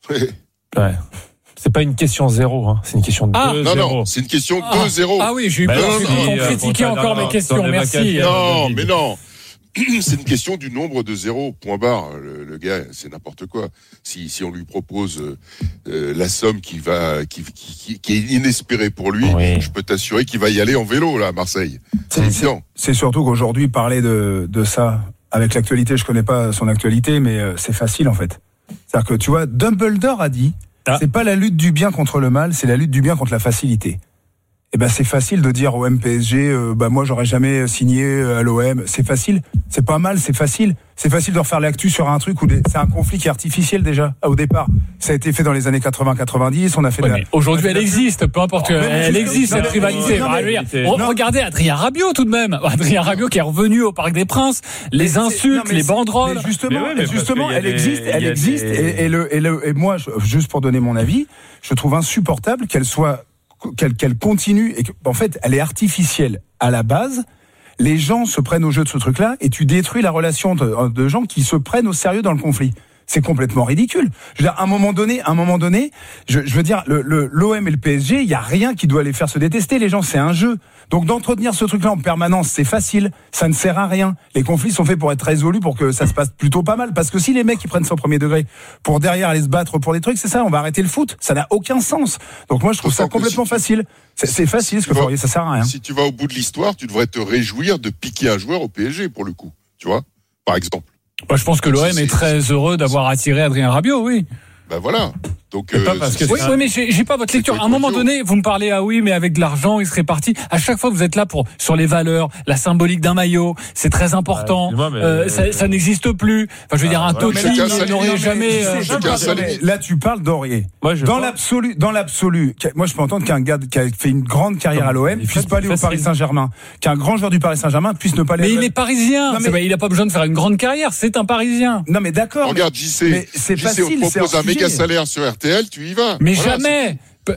Ouais. C'est pas une question zéro, hein. C'est une question de ah, deux non, zéro. Non, c'est une question ah. deux zéro. Ah oui, j'ai eu peur qu'on critiquait encore mes questions. Merci. Non, mais non. C'est une question du nombre de zéros, point barre. Le, le gars, c'est n'importe quoi. Si, si on lui propose euh, la somme qui va, qui, qui, qui est inespérée pour lui, oui. je peux t'assurer qu'il va y aller en vélo là, à Marseille. C'est évident. C'est surtout qu'aujourd'hui, parler de, de ça avec l'actualité, je connais pas son actualité, mais euh, c'est facile en fait. C'est-à-dire que tu vois, Dumbledore a dit, ah. c'est pas la lutte du bien contre le mal, c'est la lutte du bien contre la facilité. Eh ben c'est facile de dire au M P S G, euh, bah moi j'aurais jamais signé à l'O M. C'est facile, c'est pas mal, c'est facile. C'est facile de refaire l'actu sur un truc où des, c'est un conflit qui est artificiel déjà au départ. Ça a été fait dans les années quatre-vingts quatre-vingt-dix. On a fait. Ouais, de la... Aujourd'hui, elle existe, peu importe. Oh, elle existe cette rivalité. Non, mais, non, mais, regardez Adrien Rabiot tout de même. Adrien Rabiot qui est revenu au Parc des Princes. Les insultes, non, les banderoles. Mais justement, mais ouais, mais justement, elle des, existe, elle existe. Des... Et, et le, et le, et moi, juste pour donner mon avis, je trouve insupportable qu'elle soit. Qu'elle, qu'elle continue et qu'en fait elle est artificielle à la base. Les gens se prennent au jeu de ce truc-là et tu détruis la relation de, de gens qui se prennent au sérieux dans le conflit. C'est complètement ridicule. Je veux dire, à un moment donné, à un moment donné, je, je veux dire, le, le, l'O M et le P S G, il y a rien qui doit les faire se détester. Les gens, c'est un jeu. Donc d'entretenir ce truc-là en permanence, c'est facile. Ça ne sert à rien. Les conflits sont faits pour être résolus, pour que ça se passe plutôt pas mal. Parce que si les mecs ils prennent ça au premier degré pour derrière aller se battre pour des trucs, c'est ça. On va arrêter le foot. Ça n'a aucun sens. Donc moi, je trouve ça complètement facile. C'est, c'est facile ce que Faurier, ça sert à rien. Si tu vas au bout de l'histoire, tu devrais te réjouir de piquer un joueur au P S G pour le coup. Tu vois, par exemple. Bah, je pense que l'O M est très heureux d'avoir attiré Adrien Rabiot, oui. Ben voilà. Donc, euh, pas parce que oui, oui, mais j'ai, j'ai pas votre lecture. À un moment donné, vous me parlez, ah oui, mais avec de l'argent, il serait parti. À chaque fois, vous êtes là pour, sur les valeurs, la symbolique d'un maillot. C'est très important. Ah, euh, ça, ça n'existe plus. Enfin, je veux ah, dire, un voilà, Totti n'aurait jamais, euh, jamais là, tu parles d'Aurier. Moi, je dans pense... l'absolu, dans l'absolu, moi, je peux entendre qu'un gars qui a fait une grande carrière à l'O M puisse pas aller au Paris Saint-Germain. Qu'un grand joueur du Paris Saint-Germain puisse ne pas aller. Mais il est parisien. Non, mais... Il a pas besoin de faire une grande carrière. C'est un Parisien. Non, mais d'accord. Regarde, J C. C'est facile. On te propose un méga salaire sur R T L, tu y vas. Mais voilà, jamais.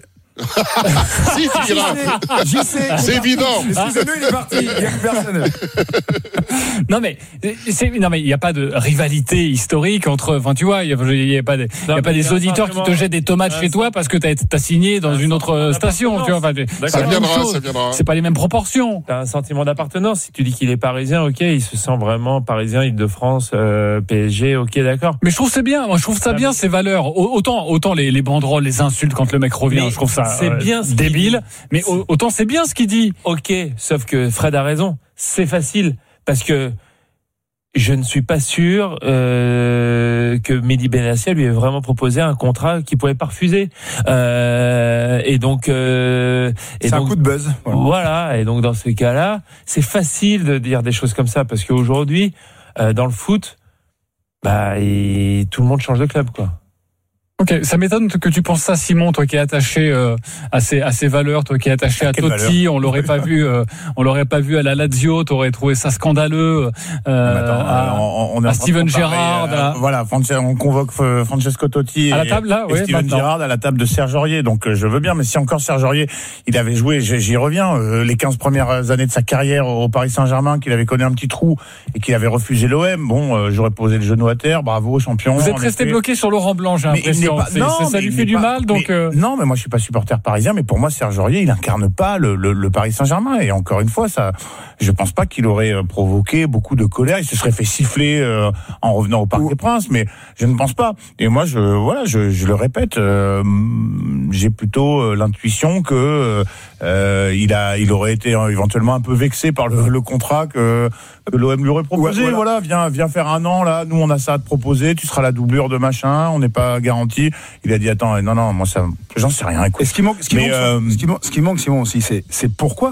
Si, tu iras. J'y sais. C'est évident. Excusez-nous, il est parti. Il n'y a plus personne. Non, mais, c'est, non, mais il n'y a pas de rivalité historique entre, enfin, tu vois, il n'y a, a pas des, il y a pas des auditeurs qui te jettent des tomates chez toi parce que t'as, t'as signé dans une autre station, tu vois. Enfin, ça viendra, ça viendra. C'est pas les mêmes proportions. T'as un sentiment d'appartenance. Si tu dis qu'il est parisien, ok, il se sent vraiment parisien, Île-de-France, euh, P S G, ok, d'accord. Mais je trouve c'est bien. Moi, je trouve ça bien, ces valeurs. Autant, autant les, les banderoles, les insultes quand le mec revient, mais je trouve ça c'est bien euh, débile, mais autant c'est bien ce qu'il dit. Ok, sauf que Fred a raison, c'est facile, parce que je ne suis pas sûr euh, que Mehdi Benassia lui ait vraiment proposé un contrat qu'il pouvait pas refuser. Euh, et donc, euh, et c'est donc, un coup de buzz. Voilà. voilà, et donc dans ce cas-là, c'est facile de dire des choses comme ça, parce qu'aujourd'hui, euh, dans le foot, bah, et tout le monde change de club, quoi. Ok, ça m'étonne que tu penses ça, Simon, toi qui es attaché euh, à ces à ces valeurs, toi qui es attaché à Quelle Totti, valeur on l'aurait pas vu, euh, on l'aurait pas vu à la Lazio, t'aurais trouvé ça scandaleux. Euh, attends, à, on, on à Steven Gerrard, euh, à... voilà, on convoque Francesco Totti à la table là, et, ouais, et Steven maintenant. Gerrard à la table de Serge Aurier. Donc je veux bien, mais si encore Serge Aurier, il avait joué, j'y reviens, euh, les quinze premières années de sa carrière au Paris Saint-Germain, qu'il avait connu un petit trou et qu'il avait refusé l'O M. Bon, euh, j'aurais posé le genou à terre, bravo champion. Vous êtes resté effet. bloqué sur Laurent Blanc, j'ai l'impression. Pas... Non, c'est, ça lui fait du pas... mal, donc. Mais, euh... Non, mais moi je suis pas supporter parisien, mais pour moi Serge Aurier, il incarne pas le, le, le Paris Saint-Germain. Et encore une fois, ça, je pense pas qu'il aurait provoqué beaucoup de colère. Il se serait fait siffler euh, en revenant au Parc Ouh. des Princes, mais je ne pense pas. Et moi, je, voilà, je, je le répète, euh, j'ai plutôt euh, l'intuition que euh, il a, il aurait été éventuellement un peu vexé par le, le contrat que, que l'O M lui aurait proposé. Ouais, voilà. voilà, viens, viens faire un an là. Nous, on a ça à te proposer. Tu seras la doublure de machin. On n'est pas garanti. Il a dit attends, non, non, moi ça, j'en sais rien. Écoute. Et ce qui manque, ce qui, manque, euh... ce qui manque, ce qui manque, Simon aussi, c'est, c'est pourquoi.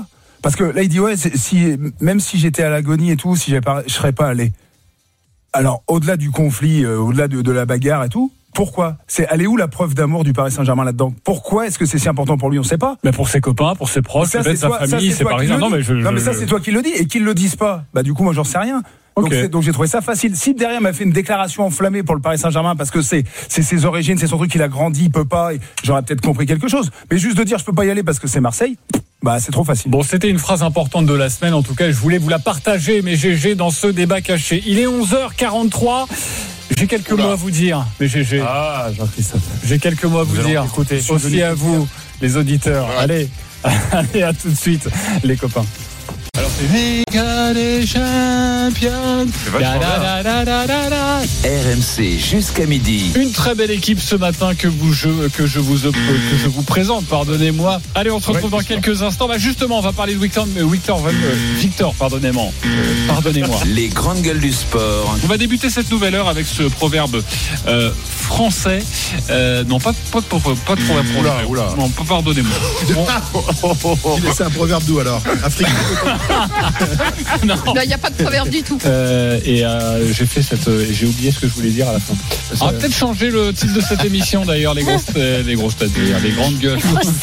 Parce que là, il dit ouais, c'est, si même si j'étais à l'agonie et tout, si j'avais pas, je serais pas allé. Alors, au-delà du conflit, euh, au-delà de, de la bagarre et tout, pourquoi ? C'est elle est où la preuve d'amour du Paris Saint-Germain là-dedans ? Pourquoi est-ce que c'est si important pour lui ? On ne sait pas. Mais pour ses copains, pour ses proches, Ça, peut-être c'est sa toi- ça, famille, c'est ses toi qui parisiens. le Non, dis. mais je, non, mais je- ça, c'est toi qui le dis. Et qu'ils le disent pas. Bah, du coup, moi, j'en sais rien. Donc, Ok. c'est- donc j'ai trouvé ça facile. Si derrière m'a fait une déclaration enflammée pour le Paris Saint-Germain parce que c'est c'est ses origines, c'est son truc, il a grandi, il peut pas, et j'aurais peut-être compris quelque chose. Mais juste de dire je peux pas y aller parce que c'est Marseille, bah c'est trop facile. Bon, c'était une phrase importante de la semaine. En tout cas, je voulais vous la partager, mes G G, dans ce débat caché. Il est onze heures quarante-trois. J'ai quelques mots à vous dire, mes G G. Ah, Jean-Christophe. J'ai quelques mots à vous, Vous allez dire. écouter. Aussi à vous, les auditeurs. Allez, allez, à tout de suite, les copains. Alors c'est Liga des Champions. vachement Da, da, da, da, da, da. R M C jusqu'à midi. Une très belle équipe ce matin que vous je, que je vous que je vous présente. Pardonnez-moi. Allez, on se retrouve dans quelques instants. Bah justement, on va parler de Victor, euh, Victor, euh, Victor, pardonnez-moi, euh, pardonnez-moi. Les grandes gueules du sport. On va débuter cette nouvelle heure avec ce proverbe euh, français. Euh, non, pas pas pas, pas de proverbe. Oula, oula. Non, pas- pardonnez-moi. On- C'est un proverbe d'où alors ? Afrique. non. Il n'y a pas de proverbe du tout. Euh, et euh, j'ai fait cette, euh, j'ai oublié ce que je voulais dire à la fin. On va peut-être changer le titre de cette émission d'ailleurs, les grosses, euh, les grosses têtes, d'ailleurs, les grandes gueules.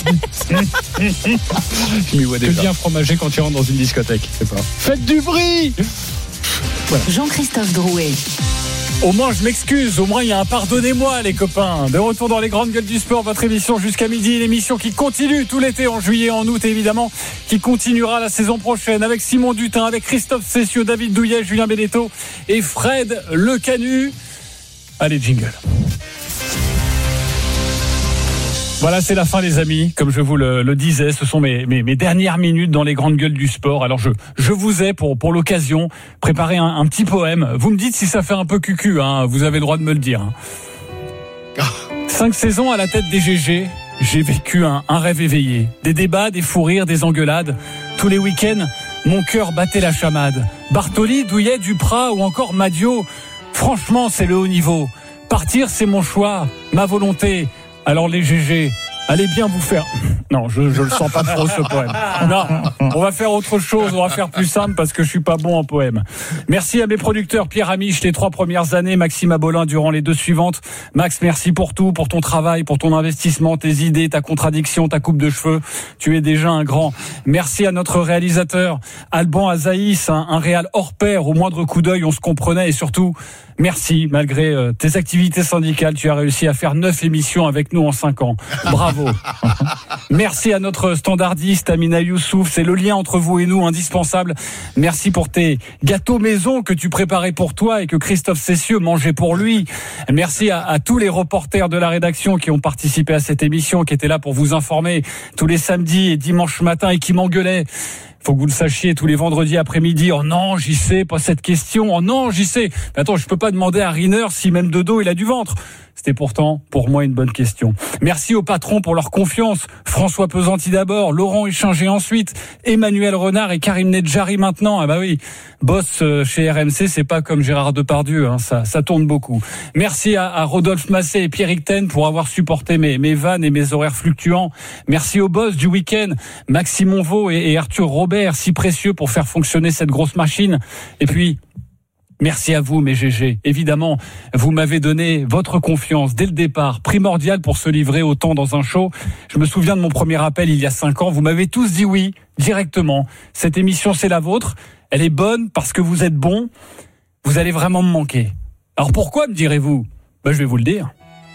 Je m'y vois déjà. Que dit un fromager quand il rentre dans une discothèque ? Je sais pas. Faites du bruit. Voilà. Jean-Christophe Drouet. Au moins, je m'excuse. Au moins, il y a un pardonnez-moi, les copains. De retour dans les grandes gueules du sport, votre émission jusqu'à midi. Une émission qui continue tout l'été, en juillet, en août, évidemment, qui continuera la saison prochaine avec Simon Dutin, avec Christophe Cessieux, David Douillet, Julien Benetto et Fred Le Canu. Allez, jingle. Voilà, c'est la fin, les amis. Comme je vous le, le disais, ce sont mes, mes, mes dernières minutes dans les grandes gueules du sport. Alors, je, je vous ai, pour, pour l'occasion, préparé un, un petit poème. Vous me dites si ça fait un peu cucu, hein. Vous avez le droit de me le dire. Hein. Cinq saisons à la tête des G G. J'ai vécu un, un rêve éveillé. Des débats, des fous rires, des engueulades. Tous les week-ends, mon cœur battait la chamade. Bartoli, Douillet, Duprat ou encore Madio. Franchement, c'est le haut niveau. Partir, c'est mon choix, ma volonté. Alors les G G, allez bien vous faire... Non, je, je le sens pas trop ce poème. Non, on va faire autre chose, on va faire plus simple parce que je suis pas bon en poème. Merci à mes producteurs, Pierre Amiche les trois premières années, Maxime Abolin durant les deux suivantes. Max, merci pour tout, pour ton travail, pour ton investissement, tes idées, ta contradiction, ta coupe de cheveux. Tu es déjà un grand. Merci à notre réalisateur, Alban Azaïs, un, un réal hors pair. Au moindre coup d'œil, on se comprenait et surtout... Merci, malgré euh, tes activités syndicales, tu as réussi à faire neuf émissions avec nous en cinq ans. Bravo. Merci à notre standardiste Amina Youssouf, c'est le lien entre vous et nous indispensable. Merci pour tes gâteaux maison que tu préparais pour toi et que Christophe Cessieux mangeait pour lui. Merci à, à tous les reporters de la rédaction qui ont participé à cette émission, qui étaient là pour vous informer tous les samedis et dimanches matin et qui m'engueulaient. Faut que vous le sachiez tous les vendredis après-midi. Oh non, j'y sais, pas cette question. Oh non, j'y sais. Mais attends, je peux pas demander à Riner si même de dos il a du ventre. C'était pourtant, pour moi, une bonne question. Merci aux patrons pour leur confiance. François Pesanti d'abord, Laurent Échinger ensuite, Emmanuel Renard et Karim Nedjari maintenant. Ah bah oui, boss chez R M C, c'est pas comme Gérard Depardieu, hein, ça, ça tourne beaucoup. Merci à, à Rodolphe Massé et Pierrick Ten pour avoir supporté mes, mes vannes et mes horaires fluctuants. Merci aux boss du week-end, Maxime Onvaux et, et Arthur Robert, si précieux pour faire fonctionner cette grosse machine. Et puis... merci à vous, mes G G. Évidemment, vous m'avez donné votre confiance dès le départ, primordial pour se livrer autant dans un show. Je me souviens de mon premier appel il y a cinq ans. Vous m'avez tous dit oui, directement. Cette émission, c'est la vôtre. Elle est bonne parce que vous êtes bons. Vous allez vraiment me manquer. Alors pourquoi, me direz-vous ? Ben, je vais vous le dire.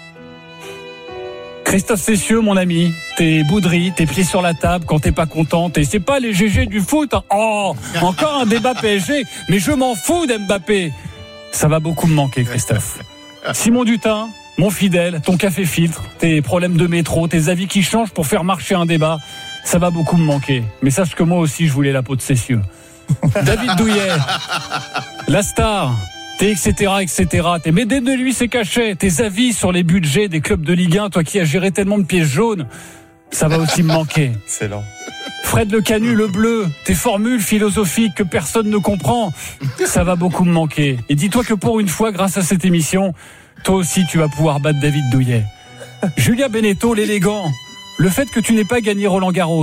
Christophe Cessieux, mon ami, t'es bouderie, tes pieds sur la table quand t'es pas content, et c'est pas les G G du foot. Hein. Oh, encore un débat P S G, mais je m'en fous d'Mbappé. Ça va beaucoup me manquer, Christophe. Simon Dutin, mon fidèle, ton café filtre, tes problèmes de métro, tes avis qui changent pour faire marcher un débat, ça va beaucoup me manquer. Mais sache que moi aussi, je voulais la peau de Cessieux. David Douillet, la star. T'es et cetera, et cetera. T'es médé de lui, c'est caché. Tes avis sur les budgets des clubs de Ligue un, toi qui as géré tellement de pièces jaunes, ça va aussi me manquer. C'est lent. Fred Le Canu, le bleu, tes formules philosophiques que personne ne comprend, ça va beaucoup me manquer. Et dis-toi que pour une fois, grâce à cette émission, toi aussi tu vas pouvoir battre David Douillet. Julien Benetto, l'élégant, le fait que tu n'aies pas gagné Roland Garros,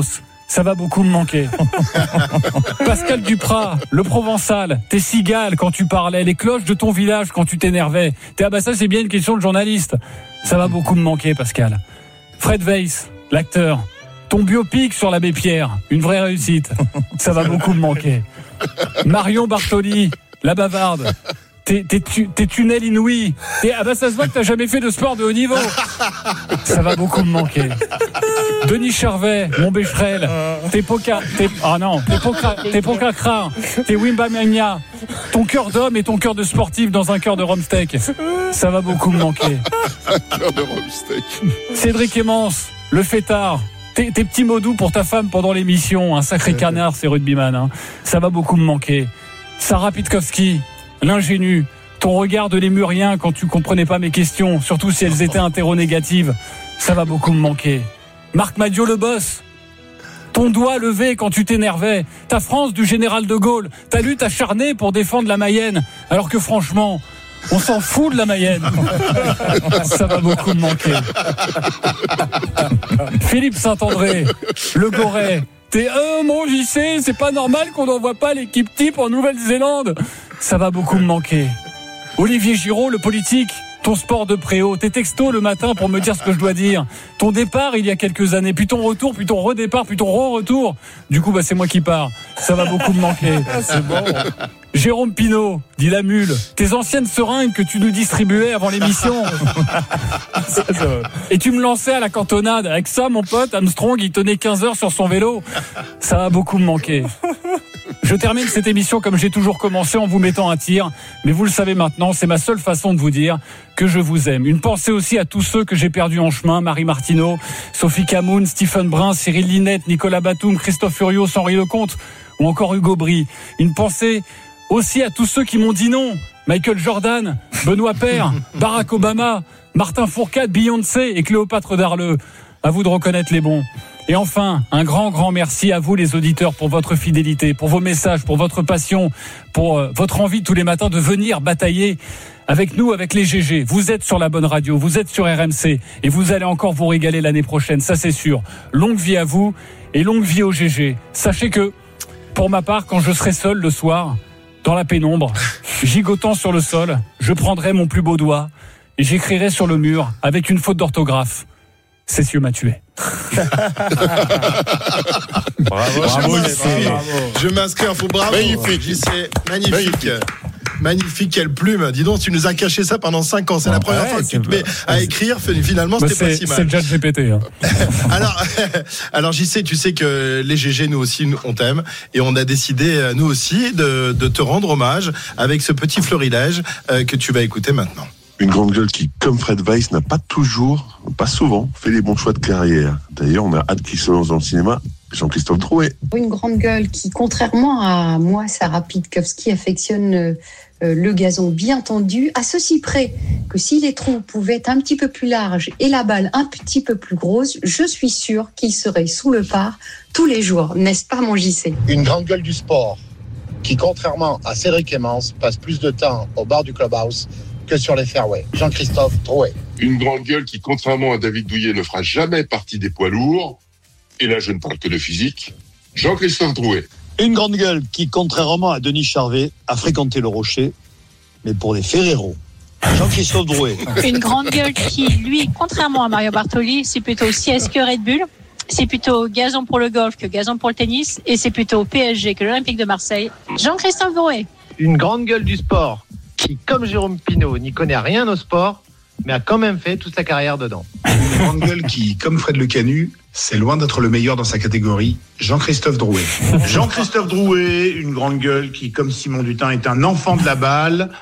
ça va beaucoup me manquer. Pascal Duprat, le Provençal, tes cigales quand tu parlais, les cloches de ton village quand tu t'énervais. T'es, ah bah ça c'est bien une question de journaliste. Ça va beaucoup me manquer, Pascal. Fred Weiss, l'acteur, ton biopic sur l'abbé Pierre, une vraie réussite. Ça va beaucoup me manquer. Marion Bartoli, la bavarde. Tes, tes, tes tunnels inouïs. Tes, ah bah ça se voit que t'as jamais fait de sport de haut niveau. Ça va beaucoup me manquer. Denis Charvet, mon Becherel. Tes poca, tes, ah non, tes poca, tes poca tes Wimba Mania. Ton cœur d'homme et ton cœur de sportif dans un cœur de rumsteak. Ça va beaucoup me manquer. Un cœur de rumsteak. Cédric Emmance, le fêtard. Tes, tes petits mots doux pour ta femme pendant l'émission. Un sacré canard, c'est rugbyman. Hein. Ça va beaucoup me manquer. Sarah Pitkowski, l'ingénu, ton regard de lémurien quand tu comprenais pas mes questions, surtout si elles étaient interro-négatives, ça va beaucoup me manquer. Marc Madiot le boss, ton doigt levé quand tu t'énervais, ta France du général de Gaulle, ta lutte acharnée pour défendre la Mayenne, alors que franchement, on s'en fout de la Mayenne. Ça va beaucoup me manquer. Philippe Saint-André, le Goret, t'es un mon J C, c'est pas normal qu'on n'envoie pas l'équipe type en Nouvelle-Zélande. Ça va beaucoup me manquer. Olivier Giraud, le politique, ton sport de préau, tes textos le matin pour me dire ce que je dois dire, ton départ il y a quelques années, puis ton retour, puis ton redépart, puis ton re-retour. Du coup, bah, c'est moi qui pars. Ça va beaucoup me manquer. C'est bon. Jérôme Pinault, dit la mule, tes anciennes seringues que tu nous distribuais avant l'émission. Et tu me lançais à la cantonade. Avec ça, mon pote, Armstrong, il tenait quinze heures sur son vélo. Ça va beaucoup me manquer. Je termine cette émission comme j'ai toujours commencé en vous mettant un tir. Mais vous le savez maintenant, c'est ma seule façon de vous dire que je vous aime. Une pensée aussi à tous ceux que j'ai perdus en chemin. Marie Martineau, Sophie Camoun, Stephen Brun, Cyril Linette, Nicolas Batum, Christophe Furios, Henri Lecomte ou encore Hugo Brie. Une pensée aussi à tous ceux qui m'ont dit non. Michael Jordan, Benoît Paire, Barack Obama, Martin Fourcade, Beyoncé et Cléopâtre Darleux. À vous de reconnaître les bons. Et enfin, un grand, grand merci à vous les auditeurs pour votre fidélité, pour vos messages, pour votre passion, pour euh, votre envie tous les matins de venir batailler avec nous, avec les G G. Vous êtes sur la bonne radio, vous êtes sur R M C et vous allez encore vous régaler l'année prochaine, ça c'est sûr. Longue vie à vous et longue vie aux G G. Sachez que, pour ma part, quand je serai seul le soir, dans la pénombre, gigotant sur le sol, je prendrai mon plus beau doigt et j'écrirai sur le mur, avec une faute d'orthographe, Cessieux m'a tué. Bravo, bravo, bravo. Je m'inscris en faux bravo. Magnifique. C'est magnifique. Magnifique. Magnifique, quelle plume. Dis donc, tu nous as caché ça pendant cinq ans. C'est la première ouais, fois que tu te mets à écrire. Finalement, bah c'était pas si mal. C'est déjà G P T. Hein. alors, alors, j'y sais, tu sais que les G G, nous aussi, on t'aime. Et on a décidé, nous aussi, de, de te rendre hommage avec ce petit florilège euh, que tu vas écouter maintenant. Une grande gueule qui, comme Fred Weiss, n'a pas toujours, pas souvent, fait les bons choix de carrière. D'ailleurs, on a hâte qu'il se lance dans le cinéma. Jean-Christophe Drouet. Une grande gueule qui, contrairement à moi, Sarah Pitkowski, affectionne euh, le gazon bien tendu, à ceci près que si les trous pouvaient être un petit peu plus larges et la balle un petit peu plus grosse, je suis sûre qu'il serait sous le par tous les jours. N'est-ce pas, mon J C ? Une grande gueule du sport qui, contrairement à Cédric Emmance, passe plus de temps au bar du clubhouse que sur les fairways. Jean-Christophe Drouet. Une grande gueule qui, contrairement à David Douillet, ne fera jamais partie des poids lourds. Et là, je ne parle que de physique. Jean-Christophe Drouet. Une grande gueule qui, contrairement à Denis Charvet, a fréquenté le Rocher, mais pour les Ferrero. Jean-Christophe Drouet. Une grande gueule qui, lui, contrairement à Mario Bartoli, c'est plutôt sieste que Red Bull. C'est plutôt gazon pour le golf que gazon pour le tennis. Et c'est plutôt P S G que l'Olympique de Marseille. Jean-Christophe Drouet. Une grande gueule du sport qui, comme Jérôme Pinault, n'y connaît rien au sport, mais a quand même fait toute sa carrière dedans. Une grande gueule qui, comme Fred Le Canu, c'est loin d'être le meilleur dans sa catégorie, Jean-Christophe Drouet. Jean-Christophe Drouet, une grande gueule qui, comme Simon Dutin, est un enfant de la balle,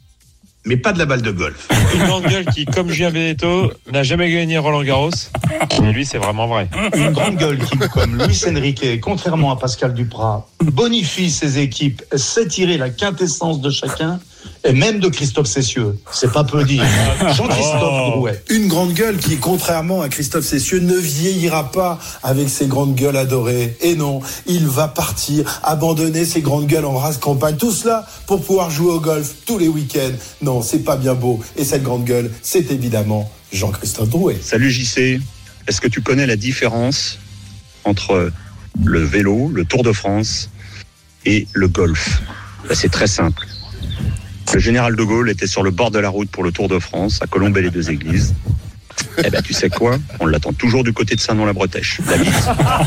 mais pas de la balle de golf. Une grande gueule qui, comme Julien Benedetto, n'a jamais gagné Roland Garros. Et lui, c'est vraiment vrai. Une grande gueule qui, comme Luis Enrique, contrairement à Pascal Duprat, bonifie ses équipes, sait tirer la quintessence de chacun, et même de Christophe Cessieux. C'est pas peu dire. Jean-Christophe Drouet. Une grande gueule qui, contrairement à Christophe Cessieux, ne vieillira pas avec ses grandes gueules adorées. Et non, il va partir, abandonner ses grandes gueules en race campagne. Tout cela pour pouvoir jouer au golf tous les week-ends. Non, c'est pas bien beau. Et cette grande gueule, c'est évidemment Jean-Christophe Drouet. Salut J C. Est-ce que tu connais la différence entre le vélo, le Tour de France et le golf. Ben, c'est très simple. Le général de Gaulle était sur le bord de la route pour le Tour de France, à Colombey-les-Deux-Églises. Eh ben, tu sais quoi ? On l'attend toujours du côté de Saint-Nom-la-Bretèche. La bise.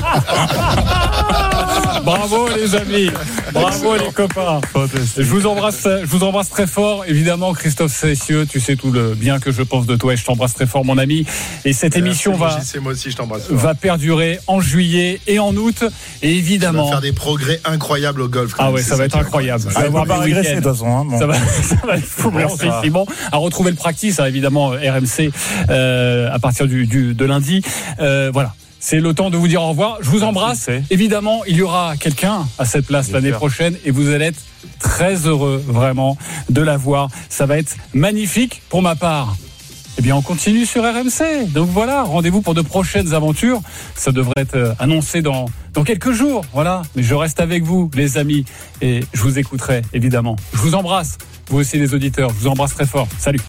Bravo les amis, bravo les copains. Je vous embrasse, je vous embrasse très fort. Évidemment, Christophe Cessieux, tu sais tout le bien que je pense de toi et je t'embrasse très fort, mon ami. Et cette émission va, moi aussi, je t'embrasse fort. va perdurer en juillet et en août. Et évidemment, on va faire des progrès incroyables au golf. Ah ouais, ça va être incroyable. Ça va pas régresser de toute façon. Hein, bon. Ça va, ça va être fou. Merci Simon. À retrouver le practice, hein, évidemment, R M C euh, à partir du, du de lundi. Euh, voilà. C'est le temps de vous dire au revoir. Je vous embrasse. Merci. Évidemment, il y aura quelqu'un à cette place Bien l'année sûr. prochaine et vous allez être très heureux, vraiment, de la voir. Ça va être magnifique pour ma part. Eh bien, on continue sur R M C. Donc voilà, rendez-vous pour de prochaines aventures. Ça devrait être annoncé dans, dans quelques jours. Voilà. Mais je reste avec vous, les amis, et je vous écouterai, évidemment. Je vous embrasse. Vous aussi, les auditeurs. Je vous embrasse très fort. Salut.